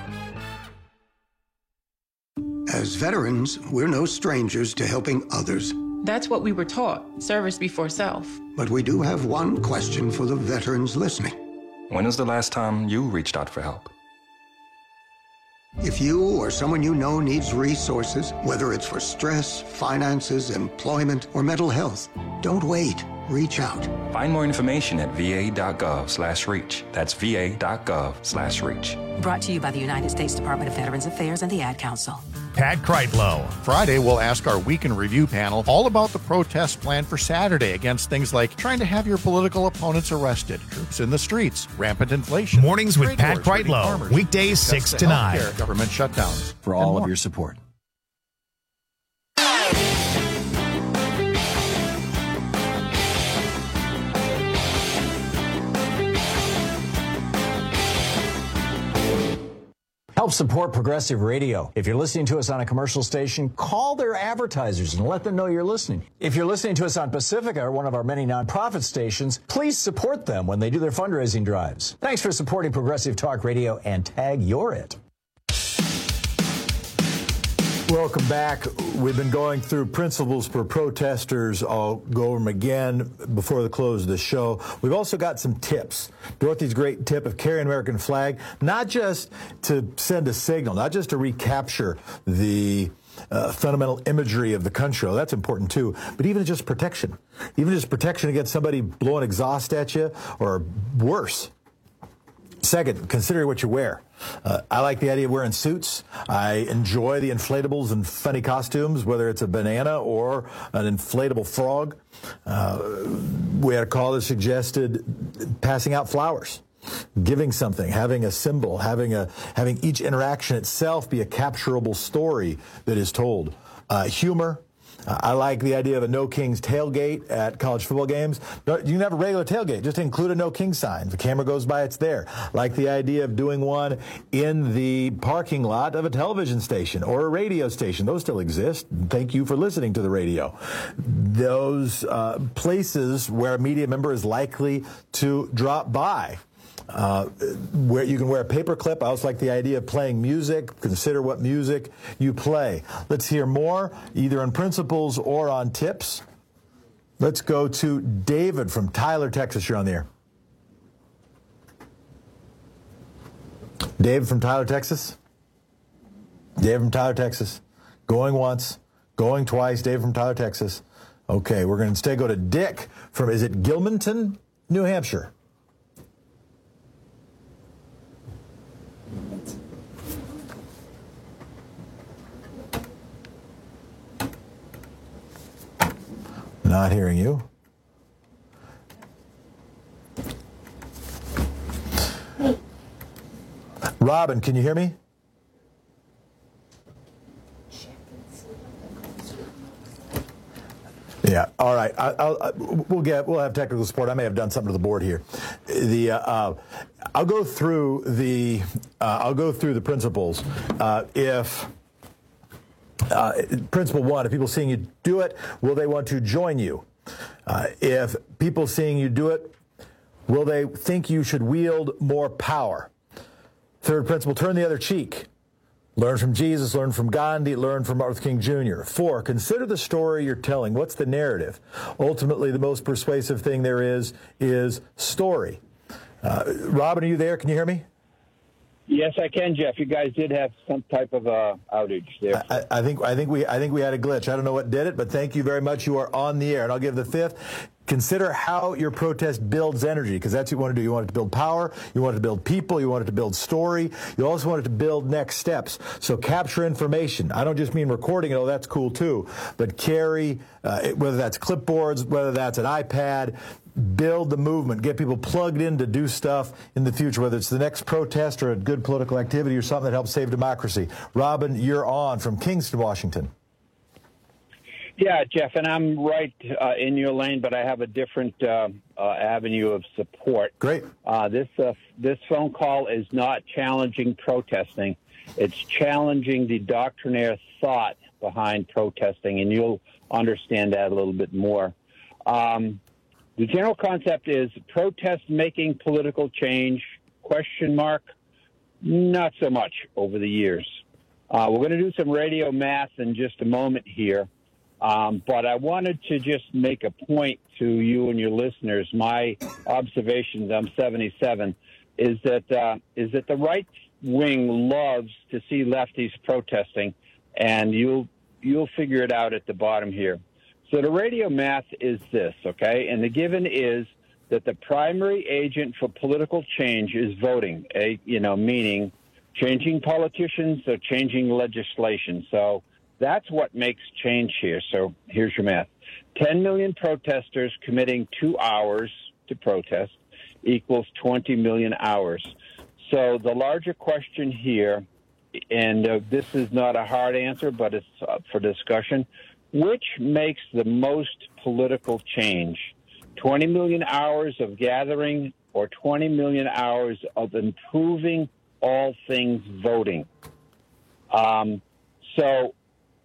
As veterans, we're no strangers to helping others. That's what we were taught, service before self. But we do have one question for the veterans listening. When was the last time you reached out for help? If you or someone you know needs resources, whether it's for stress, finances, employment, or mental health, don't wait. Reach out. Find more information at va.gov slash reach. That's va.gov slash reach. Brought to you by the United States Department of Veterans Affairs and the Ad Council. Pat Kreitlow. Friday, we'll ask our Week in Review panel all about the protest plan for Saturday against things like trying to have your political opponents arrested, troops in the streets, rampant inflation. Mornings with Pat Kreitlow. Weekdays six to nine. Government shutdowns. For all of your support. Help support Progressive Radio. If you're listening to us on a commercial station, call their advertisers and let them know you're listening. If you're listening to us on Pacifica, or one of our many nonprofit stations, please support them when they do their fundraising drives. Thanks for supporting Progressive Talk Radio, and tag you're it. Welcome back. We've been going through principles for protesters. I'll go over them again before the close of the show. We've also got some tips. Dorothy's great tip of carry an American flag, not just to send a signal, not just to recapture the uh, fundamental imagery of the country. Oh, that's important too. But even just protection, even just protection against somebody blowing exhaust at you, or worse. Second, consider what you wear. Uh, I like the idea of wearing suits. I enjoy the inflatables and funny costumes, whether it's a banana or an inflatable frog. Uh, we had a call that suggested passing out flowers, giving something, having a symbol, having a having each interaction itself be a capturable story that is told. Uh, humor. Uh, I like the idea of a No Kings tailgate at college football games. You can have a regular tailgate. Just include a No Kings sign. If the camera goes by, it's there. Like the idea of doing one in the parking lot of a television station or a radio station. Those still exist. Thank you for listening to the radio. Those uh, places where a media member is likely to drop by. Uh, where you can wear a paper clip. I also like the idea of playing music. Consider what music you play. Let's hear more, either on principles or on tips. Let's go to David from Tyler, Texas. You're on the air. David from Tyler, Texas. David from Tyler, Texas. Going once, going twice. David from Tyler, Texas. Okay, we're going to instead go to Dick from, is it Gilmanton, New Hampshire? Not hearing you. Robin, can you hear me? Yeah. All right. I, I'll, I, we'll get. We'll have technical support. I may have done something to the board here. The uh, uh, I'll go through the. Uh, I'll go through the principles. Uh, if. Uh, principle one, if people seeing you do it, will they want to join you? Uh, if people seeing you do it, will they think you should wield more power? Third principle, turn the other cheek. Learn from Jesus, learn from Gandhi, learn from Martin Luther King Junior Four, consider the story you're telling. What's the narrative? Ultimately, the most persuasive thing there is, is story. Uh, Robin, are you there? Can you hear me? Yes, I can, Jeff. You guys did have some type of uh, outage there. I, I think I think we I think we had a glitch. I don't know what did it, but thank you very much. You are on the air, and I'll give the fifth. Consider how your protest builds energy, because that's what you want to do. You want it to build power. You want it to build people. You want it to build story. You also want it to build next steps. So capture information. I don't just mean recording it. Oh, that's cool too. But carry, uh, whether that's clipboards, whether that's an iPad. Build the movement, get people plugged in to do stuff in the future, whether it's the next protest or a good political activity or something that helps save democracy. Robin, you're on from Kingston, Washington. Yeah, Jeff, and I'm right uh, in your lane, but I have a different uh, uh, avenue of support. Great. Uh, this uh, this phone call is not challenging protesting. It's challenging the doctrinaire thought behind protesting, and you'll understand that a little bit more. Um, The general concept is protest making political change, question mark, not so much over the years. Uh, we're going to do some radio math in just a moment here, um, but I wanted to just make a point to you and your listeners. My observations, I'm seventy-seven, is that uh, is that the right wing loves to see lefties protesting, and you'll you'll figure it out at the bottom here. So the radio math is this, okay? And the given is that the primary agent for political change is voting, a, you know, meaning changing politicians or changing legislation. So that's what makes change here. So here's your math. ten million protesters committing two hours to protest equals twenty million hours. So the larger question here, and uh, this is not a hard answer, but it's up for discussion, which makes the most political change? twenty million hours of gathering or twenty million hours of improving all things voting. Um, so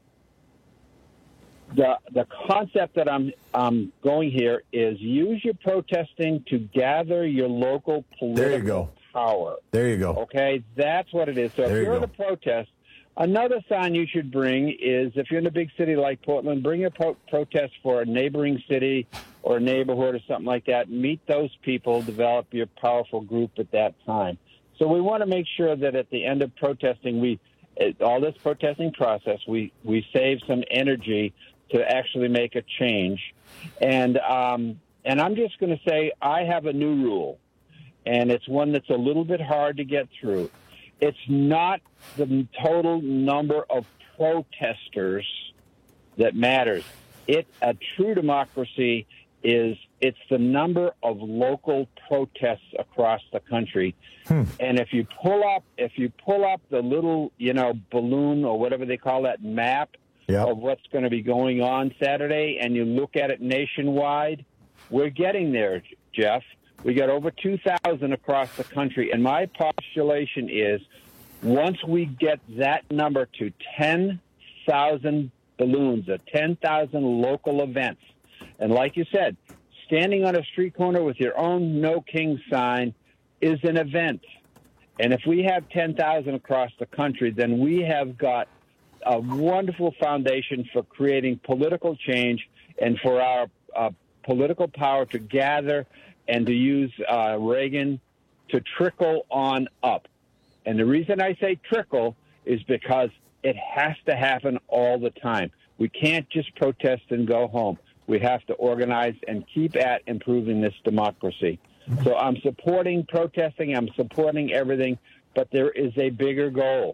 the the concept that I'm um, going here is use your protesting to gather your local political there you go. power. There you go. Okay, that's what it is. So There if you you're at go. a protest, another sign you should bring is if you're in a big city like Portland, bring a pro- protest for a neighboring city or a neighborhood or something like that. Meet those people, develop your powerful group at that time. So we want to make sure that at the end of protesting, we all this protesting process, we, we save some energy to actually make a change. And um, and I'm just going to say I have a new rule, and it's one that's a little bit hard to get through. It's not the total number of protesters that matters. It a true democracy is it's the number of local protests across the country. Hmm. And if you pull up if you pull up the little, you know, balloon or whatever they call that map yep. of what's going to be going on Saturday, and you look at it nationwide, we're getting there, Jeff. We got over two thousand across the country, and my postulation is once we get that number to ten thousand balloons, or ten thousand local events, and like you said, standing on a street corner with your own No King sign is an event. And if we have ten thousand across the country, then we have got a wonderful foundation for creating political change and for our uh, political power to gather and to use uh, Reagan to trickle on up. And the reason I say trickle is because it has to happen all the time. We can't just protest and go home. We have to organize and keep at improving this democracy. So I'm supporting protesting. I'm supporting everything, but there is a bigger goal.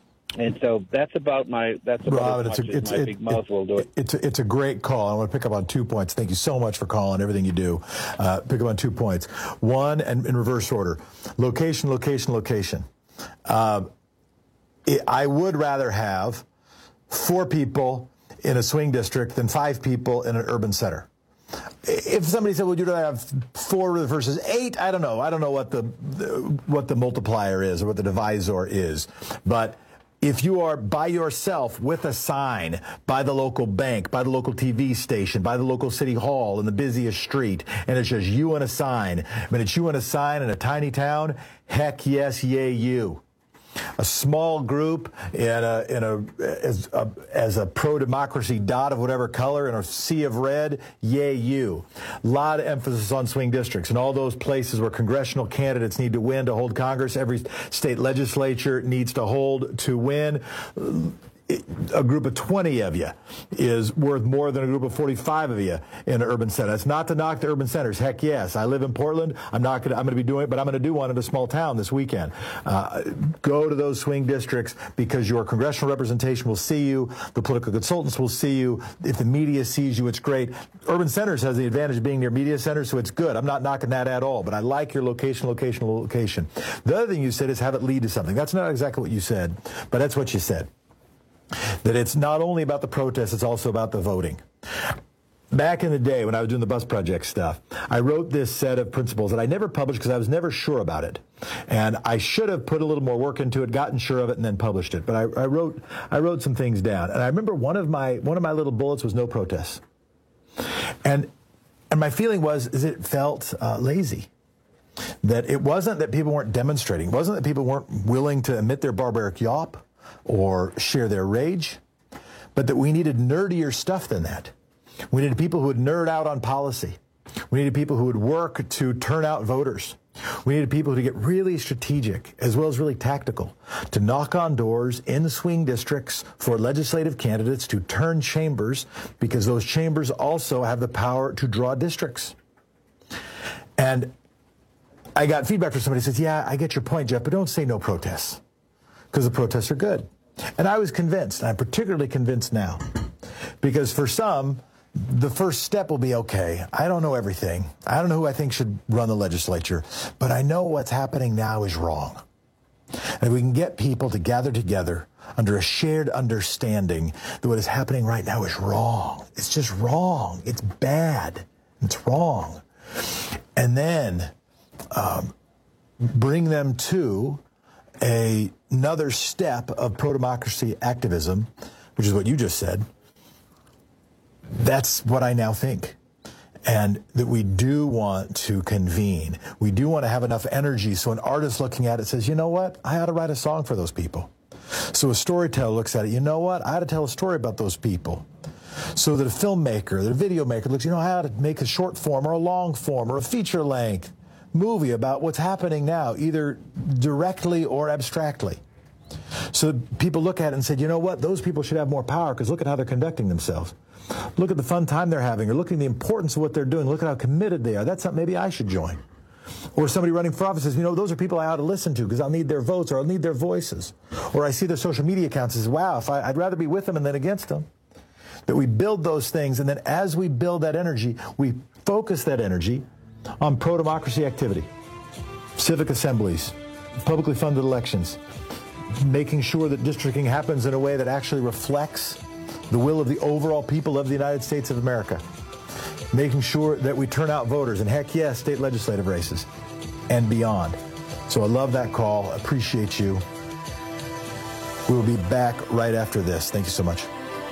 And so that's about my that's about Robin, as it's much a, as it's, my it, big mouth will do it. It's a, it's a great call. I want to pick up on two points. Thank you so much for calling, everything you do. Uh, pick up on two points. One, and in reverse order, location, location, location. Uh, it, I would rather have four people in a swing district than five people in an urban center. If somebody said, "Well, you'd rather have four versus eight," I don't know. I don't know what the what the multiplier is or what the divisor is, but if you are by yourself with a sign by the local bank, by the local T V station, by the local city hall in the busiest street, and it's just you and a sign, but it's you and a sign in a tiny town, heck yes, yay you. A small group in a, in a, as a, as a pro-democracy dot of whatever color in a sea of red, yay you. A lot of emphasis on swing districts and all those places where congressional candidates need to win to hold Congress. Every state legislature needs to hold to win. A group of twenty of you is worth more than a group of forty-five of you in an urban center. It's not to knock the urban centers. Heck yes. I live in Portland. I'm not going to, I'm going to be doing it, but I'm going to do one in a small town this weekend. Uh, go to those swing districts because your congressional representation will see you. The political consultants will see you. If the media sees you, it's great. Urban centers has the advantage of being near media centers, so it's good. I'm not knocking that at all, but I like your location, location, location. The other thing you said is have it lead to something. That's not exactly what you said, but that's what you said. That it's not only about the protests, it's also about the voting. Back in the day when I was doing the Bus Project stuff, I wrote this set of principles that I never published because I was never sure about it. And I should have put a little more work into it, gotten sure of it, and then published it. But I, I wrote I wrote some things down. And I remember one of my one of my little bullets was no protests. And and my feeling was is it felt uh, lazy. That it wasn't that people weren't demonstrating. It wasn't that people weren't willing to admit their barbaric yawp or share their rage, but that we needed nerdier stuff than that. We needed people who would nerd out on policy. We needed people who would work to turn out voters. We needed people to get really strategic as well as really tactical, to knock on doors in swing districts for legislative candidates to turn chambers, because those chambers also have the power to draw districts. And I got feedback from somebody who says, yeah, I get your point, Jeff, but don't say no protests, because the protests are good. And I was convinced, and I'm particularly convinced now, because for some, the first step will be, okay, I don't know everything. I don't know who I think should run the legislature, but I know what's happening now is wrong. And we can get people to gather together under a shared understanding that what is happening right now is wrong. It's just wrong. It's bad. It's wrong. And then um, bring them to a, another step of pro-democracy activism, which is what you just said, that's what I now think. And that we do want to convene. We do want to have enough energy so an artist looking at it says, you know what, I ought to write a song for those people. So a storyteller looks at it, you know what, I ought to tell a story about those people. So that a filmmaker, that a video maker looks, you know, I ought to make a short form or a long form or a feature length movie about what's happening now, either directly or abstractly. So people look at it and say, you know what, those people should have more power because look at how they're conducting themselves. Look at the fun time they're having, or look at the importance of what they're doing. Look at how committed they are. That's something maybe I should join. Or somebody running for office says, you know, those are people I ought to listen to because I'll need their votes or I'll need their voices. Or I see their social media accounts and says, wow, if I, I'd rather be with them than against them. That we build those things, and then as we build that energy, we focus that energy on pro-democracy activity, civic assemblies, publicly funded elections, making sure that districting happens in a way that actually reflects the will of the overall people of the United States of America, making sure that we turn out voters, and heck yes, state legislative races and beyond. So I love that call. Appreciate you. We will be back right after this. Thank you so much.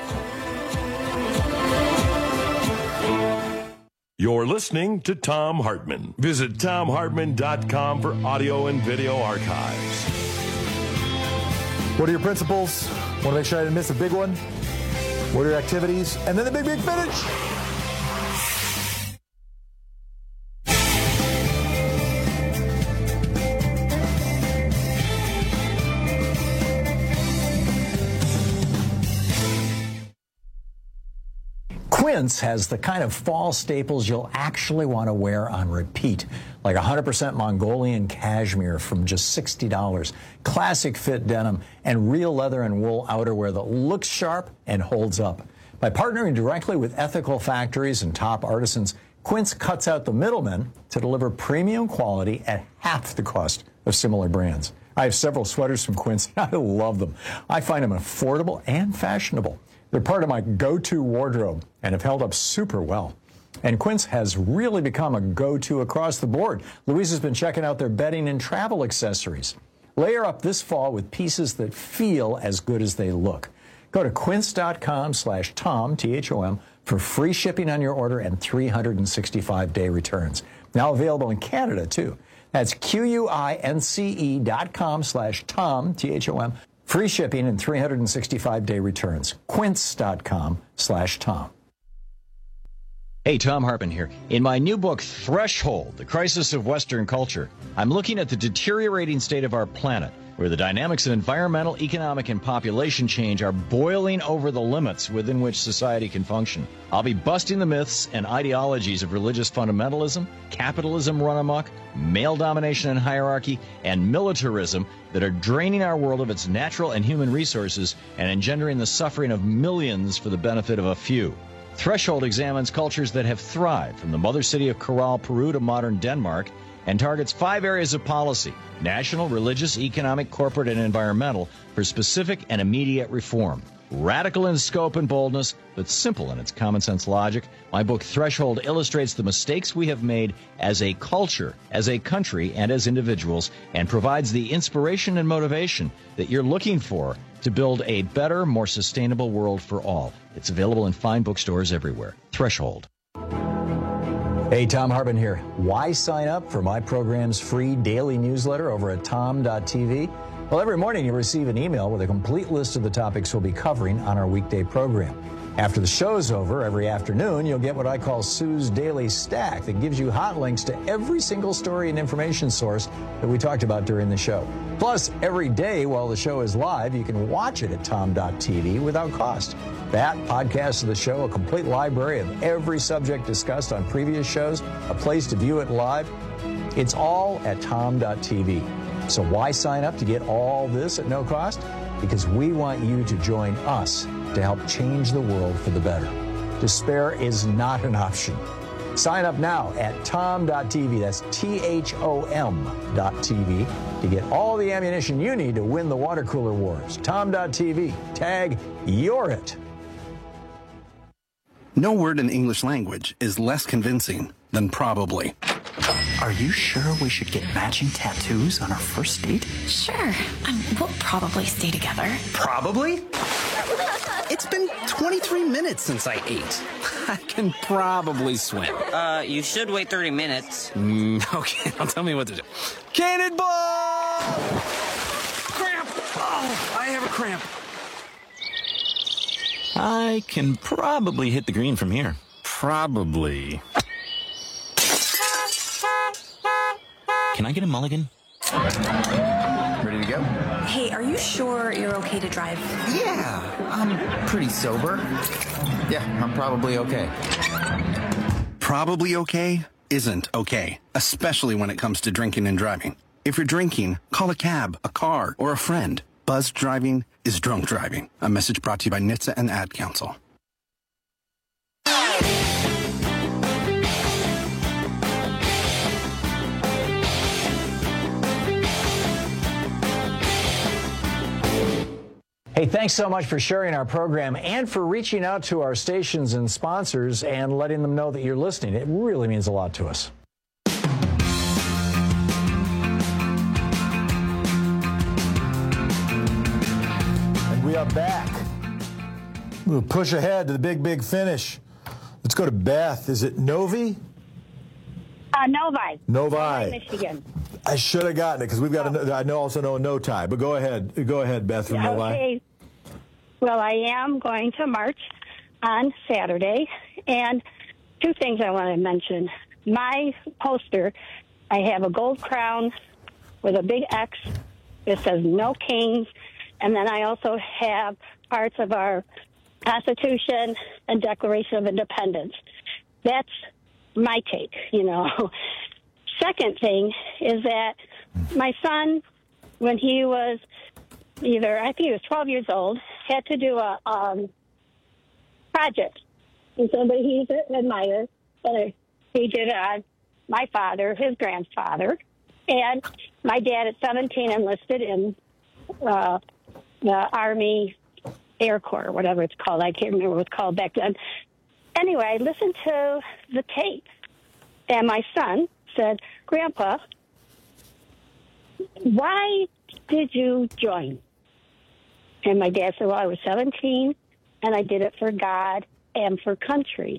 You're listening to Thom Hartmann. Visit Thom Hartmann dot com for audio and video archives. What are your principles? Want to make sure I didn't miss a big one? What are your activities? And then the big, big finish. Quince has the kind of fall staples you'll actually want to wear on repeat, like one hundred percent Mongolian cashmere from just sixty dollars, classic fit denim, and real leather and wool outerwear that looks sharp and holds up. By partnering directly with ethical factories and top artisans, Quince cuts out the middlemen to deliver premium quality at half the cost of similar brands. I have several sweaters from Quince, and I love them. I find them affordable and fashionable. They're part of my go-to wardrobe and have held up super well. And Quince has really become a go-to across the board. Louise has been checking out their bedding and travel accessories. Layer up this fall with pieces that feel as good as they look. Go to quince.com slash Tom, T H O M, for free shipping on your order and three hundred sixty-five day returns. Now available in Canada, too. That's Q-U-I-N-C-E dot com slash Tom, T H O M. Free shipping and three hundred sixty-five day returns. Quince.com slash Tom. Hey, Thom Hartmann here. In my new book, Threshold, The Crisis of Western Culture, I'm looking at the deteriorating state of our planet, where the dynamics of environmental, economic, and population change are boiling over the limits within which society can function. I'll be busting the myths and ideologies of religious fundamentalism, capitalism run amok, male domination and hierarchy, and militarism that are draining our world of its natural and human resources and engendering the suffering of millions for the benefit of a few. Threshold examines cultures that have thrived, from the mother city of Corral, Peru to modern Denmark, and targets five areas of policy: national, religious, economic, corporate, and environmental, for specific and immediate reform. Radical in scope and boldness, but simple in its common sense logic, my book Threshold illustrates the mistakes we have made as a culture, as a country, and as individuals, and provides the inspiration and motivation that you're looking for to build a better, more sustainable world for all. It's available in fine bookstores everywhere. Threshold. Hey, Thom Hartmann here. Why sign up for my program's free daily newsletter over at tom dot t v? Well, every morning you receive an email with a complete list of the topics we'll be covering on our weekday program. After the show's over, every afternoon, you'll get what I call Sue's Daily Stack that gives you hot links to every single story and information source that we talked about during the show. Plus, every day while the show is live, you can watch it at tom dot t v without cost. That, podcasts of the show, a complete library of every subject discussed on previous shows, a place to view it live, it's all at tom dot t v. So why sign up to get all this at no cost? Because we want you to join us to help change the world for the better. Despair is not an option. Sign up now at tom dot t v, that's T H O M dot T V, to get all the ammunition you need to win the water cooler wars. tom dot t v, tag You're It. No word in the English language is less convincing than probably. Are you sure we should get matching tattoos on our first date? Sure. Um, we'll probably stay together. Probably? It's been twenty-three minutes since I ate. I can probably swim. Uh, you should wait thirty minutes. Mm, okay, now tell me what to do. Cannonball! Cramp! Oh, I have a cramp. I can probably hit the green from here. Probably. Can I get a mulligan? Ready to go? Hey, are you sure you're okay to drive? Yeah, I'm pretty sober. Yeah, I'm probably okay. Probably okay isn't okay, especially when it comes to drinking and driving. If you're drinking, call a cab, a car, or a friend. Buzzed driving is drunk driving. A message brought to you by N H T S A and Ad Council. Hey, thanks so much for sharing our program and for reaching out to our stations and sponsors and letting them know that you're listening. It really means a lot to us. And we are back. We'll push ahead to the big, big finish. Let's go to Beth. Is it Novi? Uh, Novi. Novi. Michigan. I should have gotten it because we've got. A, I know also know a no tie, but go ahead. Go ahead, Beth from Novi. Okay. Well, I am going to march on Saturday, and two things I want to mention. My poster, I have a gold crown with a big X. It says "No Kings," and then I also have parts of our Constitution and Declaration of Independence. That's my take, you know. Second thing is that my son, when he was either, I think he was twelve years old, had to do a um, project. And somebody he admired, but he did it on my father, his grandfather. And my dad at seventeen enlisted in uh, the Army Air Corps, whatever it's called. I can't remember what it was called back then. Anyway, I listened to the tape, and my son said, "Grandpa, why did you join?" And my dad said, "Well, I was seventeen, and I did it for God and for country."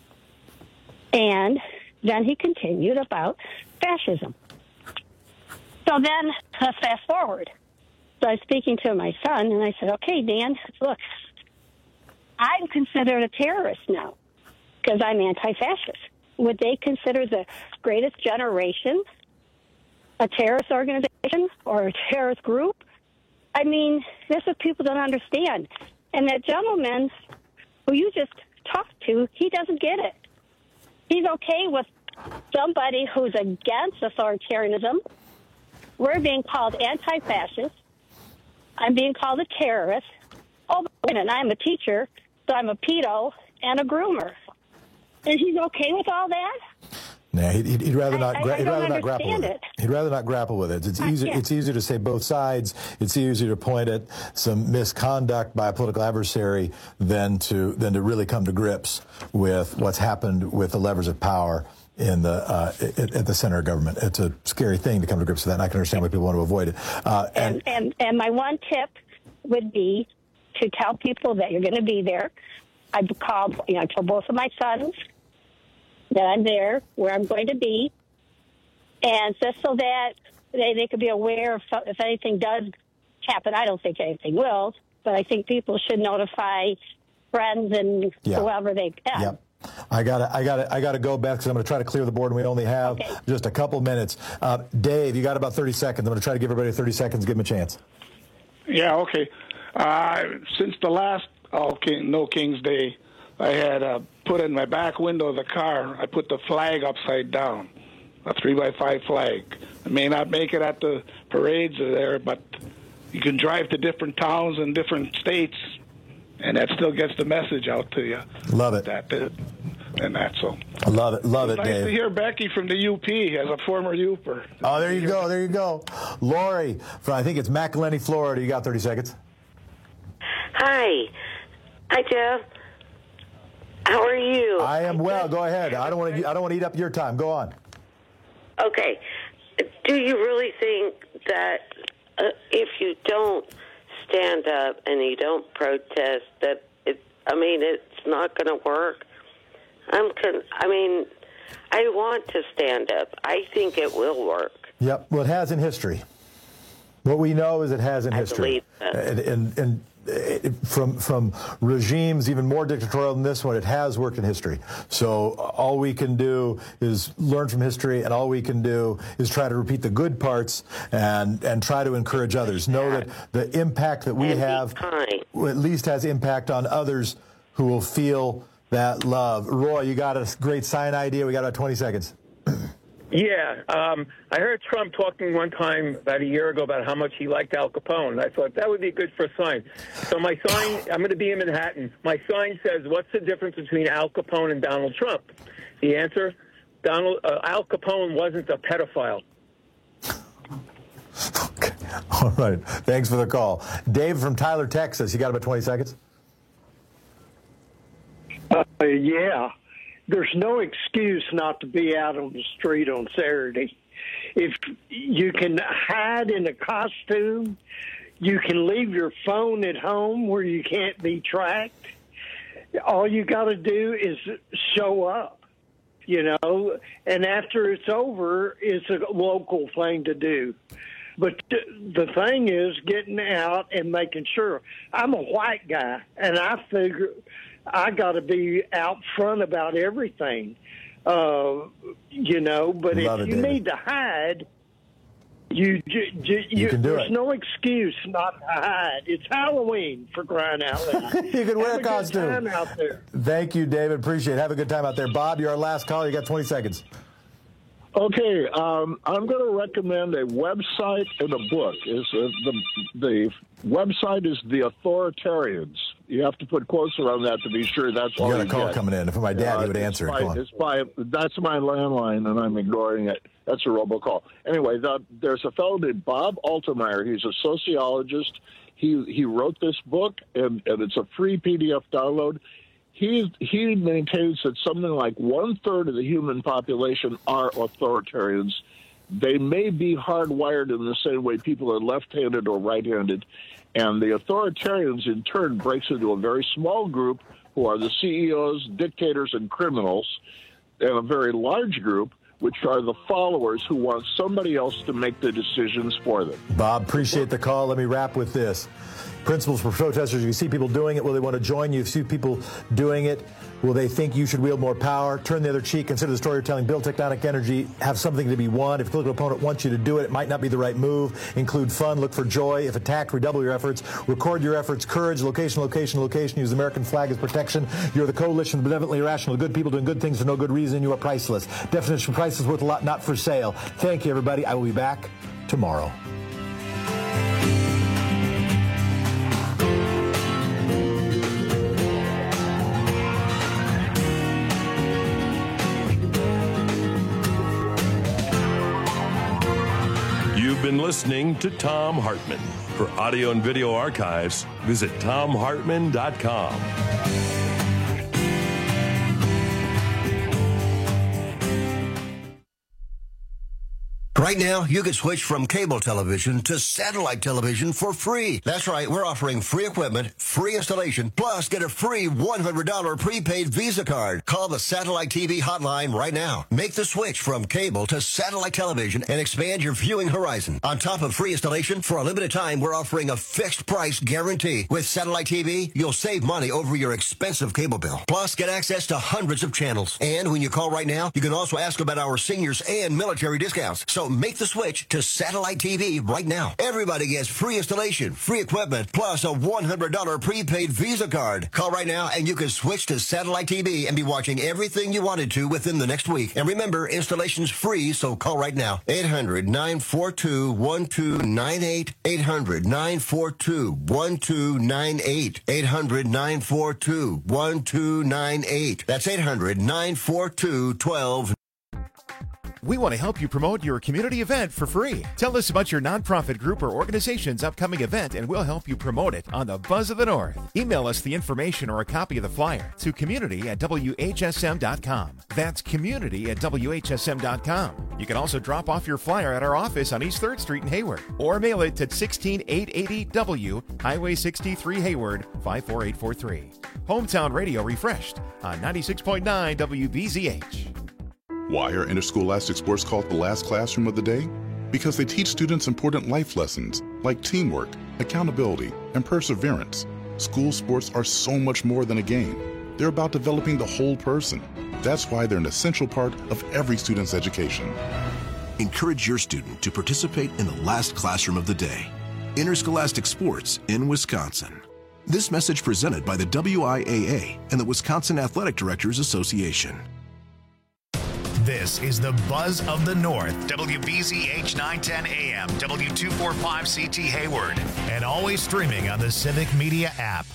And then he continued about fascism. So then, let's fast forward. So I was speaking to my son, and I said, "Okay, Dan, look, I'm considered a terrorist now because I'm anti-fascist. Would they consider the Greatest Generation a terrorist organization or a terrorist group? I mean, that's what people don't understand. And that gentleman who you just talked to, he doesn't get it. He's okay with somebody who's against authoritarianism. We're being called anti-fascist. I'm being called a terrorist. Oh, and I'm a teacher, so I'm a pedo and a groomer. And he's okay with all that? Yeah, he'd, he'd rather not. I, Gra- I he'd rather not grapple with it. it. He'd rather not grapple with it. It's easy. Yeah. It's easier to say both sides. It's easier to point at some misconduct by a political adversary than to than to really come to grips with what's happened with the levers of power in the uh, at, at the center of government. It's a scary thing to come to grips with that, and I can understand why people want to avoid it. Uh, and, and and and my one tip would be to tell people that you're going to be there. I've called, you know, I told both of my sons that I'm there, where I'm going to be, and just so that they, they could be aware of if anything does happen. I don't think anything will, but I think people should notify friends and Yeah. whoever they can. Yep. I gotta, I gotta, I gotta go, Beth, because I'm going to try to clear the board, and we only have Okay. just a couple minutes. Uh, Dave, you got about thirty seconds. I'm going to try to give everybody thirty seconds. Give them a chance. Yeah, okay. Uh, since the last All King, No Kings Day, I had uh, put in my back window of the car, I put the flag upside down, a three by five flag. I may not make it at the parades there, but you can drive to different towns and different states, and that still gets the message out to you. Love it. That, uh, and that, so. I love it. Love it, Nice Dave. to hear Becky from the U P as a former Uper. Oh, there you go. There you go. Lori, from I think it's McElhenney, Florida. You got thirty seconds. Hi. Hi, Jeff. How are you? I am well. Go ahead. I don't want to. I don't want to eat up your time. Go on. Okay. Do you really think that uh, if you don't stand up and you don't protest, that it? I mean, it's not going to work. I'm. Con- I mean, I want to stand up. I think it will work. Yep. Well, it has in history. What we know is it has in I history. believe that. And, and, and it, from from regimes even more dictatorial than this one, it has worked in history. So all we can do is learn from history, and all we can do is try to repeat the good parts and and try to encourage others. Know that the impact that we And be have kind. at least has impact on others who will feel that love. Roy, you got a great sign idea. We got about twenty seconds. Yeah, um, I heard Trump talking one time about a year ago about how much he liked Al Capone, and I thought that would be good for a sign. So my sign, I'm going to be in Manhattan. My sign says, "What's the difference between Al Capone and Donald Trump?" The answer: Donald uh, Al Capone wasn't a pedophile. Okay. All right. Thanks for the call, Dave from Tyler, Texas. You got about twenty seconds. Uh, yeah. There's no excuse not to be out on the street on Saturday. If you can hide in a costume, you can leave your phone at home where you can't be tracked. All you got to do is show up, you know, and after it's over, it's a local thing to do. But the thing is getting out and making sure. I'm a white guy, and I figure I got to be out front about everything, uh, you know. But Love if it, you David. need to hide, you, you, you, You can do there's it. no excuse not to hide. It's Halloween, for crying out loud. You can wear Have a costume. Good time out there. Thank you, David. Appreciate it. Have a good time out there. Bob, you're our last caller. You got twenty seconds. Okay, um, I'm going to recommend a website and a book. Is uh, the the website is The Authoritarians. You have to put quotes around that to be sure that's You all got a you call get. coming in. If my dad, he would it's answer it. by- Go on. It's by that's my landline, and I'm ignoring it. That's a robocall. Anyway, the, there's a fellow named Bob Altemeyer. He's a sociologist. He he wrote this book, and, and it's a free P D F download. He he maintains that something like one third of the human population are authoritarians. They may be hardwired in the same way people are left-handed or right-handed, and the authoritarians in turn breaks into a very small group who are the C E Os, dictators, and criminals, and a very large group which are the followers who want somebody else to make the decisions for them. Bob, appreciate the call. Let me wrap with this. Principles for protesters. If you see people doing it, will they want to join you? If you see people doing it, will they think you should wield more power? Turn the other cheek. Consider the story you're telling. Build tectonic energy. Have something to be won. If a political opponent wants you to do it, it might not be the right move. Include fun. Look for joy. If attacked, redouble your efforts. Record your efforts. Courage. Location, location, location. Use the American flag as protection. You're the coalition of benevolently irrational, good people doing good things for no good reason. You are priceless. Definition of priceless, worth a lot, not for sale. Thank you, everybody. I will be back tomorrow. You've been listening to Thom Hartmann. For audio and video archives, visit Thom Hartmann dot com. Right now, you can switch from cable television to satellite television for free. That's right, we're offering free equipment, free installation, plus get a free one hundred dollars prepaid Visa card. Call the Satellite T V hotline right now. Make the switch from cable to satellite television and expand your viewing horizon. On top of free installation, for a limited time, we're offering a fixed price guarantee. With Satellite T V, you'll save money over your expensive cable bill. Plus, get access to hundreds of channels. And when you call right now, you can also ask about our seniors and military discounts. So make the switch to Satellite T V right now. Everybody gets free installation, free equipment, plus a one hundred dollars prepaid Visa card. Call right now and you can switch to Satellite T V and be watching everything you wanted to within the next week. And remember, installation's free, so call right now. eight hundred, nine four two, one two nine eight. eight hundred, nine four two, one two nine eight. eight hundred, nine four two, one two nine eight. That's eight hundred, nine four two, one two. We want to help you promote your community event for free. Tell us about your nonprofit group or organization's upcoming event and we'll help you promote it on the Buzz of the North. Email us the information or a copy of the flyer to community at W H S M dot com. That's community at W H S M dot com. You can also drop off your flyer at our office on East third Street in Hayward or mail it to sixteen eight eighty W, Highway sixty-three, Hayward, five four eight four three. Hometown Radio refreshed on ninety-six point nine W B Z H. Why are interscholastic sports called the last classroom of the day? Because they teach students important life lessons like teamwork, accountability, and perseverance. School sports are so much more than a game. They're about developing the whole person. That's why they're an essential part of every student's education. Encourage your student to participate in the last classroom of the day. Interscholastic sports in Wisconsin. This message presented by the W I A A and the Wisconsin Athletic Directors Association. This is the Buzz of the North, W B Z H nine ten A M, W two forty-five C T Hayward, and always streaming on the Civic Media app.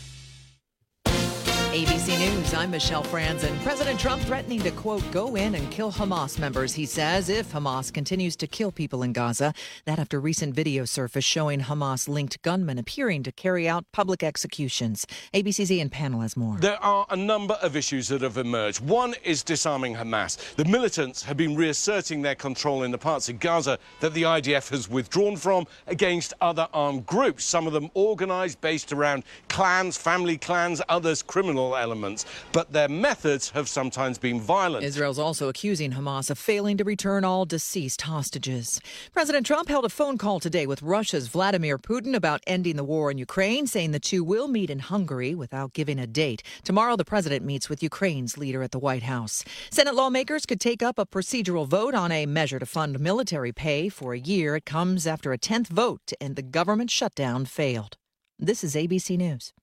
A B C News, I'm Michelle Franzen. President Trump threatening to, quote, go in and kill Hamas members, he says, if Hamas continues to kill people in Gaza. That after recent video surfaced showing Hamas-linked gunmen appearing to carry out public executions. A B C's Ian Pannell has more. There are a number of issues that have emerged. One is disarming Hamas. The militants have been reasserting their control in the parts of Gaza that the I D F has withdrawn from against other armed groups, some of them organised based around clans, family clans, others criminal elements, but their methods have sometimes been violent. Israel's also accusing Hamas of failing to return all deceased hostages. President Trump held a phone call today with Russia's Vladimir Putin about ending the war in Ukraine, saying the two will meet in Hungary without giving a date. Tomorrow, the president meets with Ukraine's leader at the White House. Senate lawmakers could take up a procedural vote on a measure to fund military pay for a year. It comes after a tenth vote to end the government shutdown failed. This is A B C News.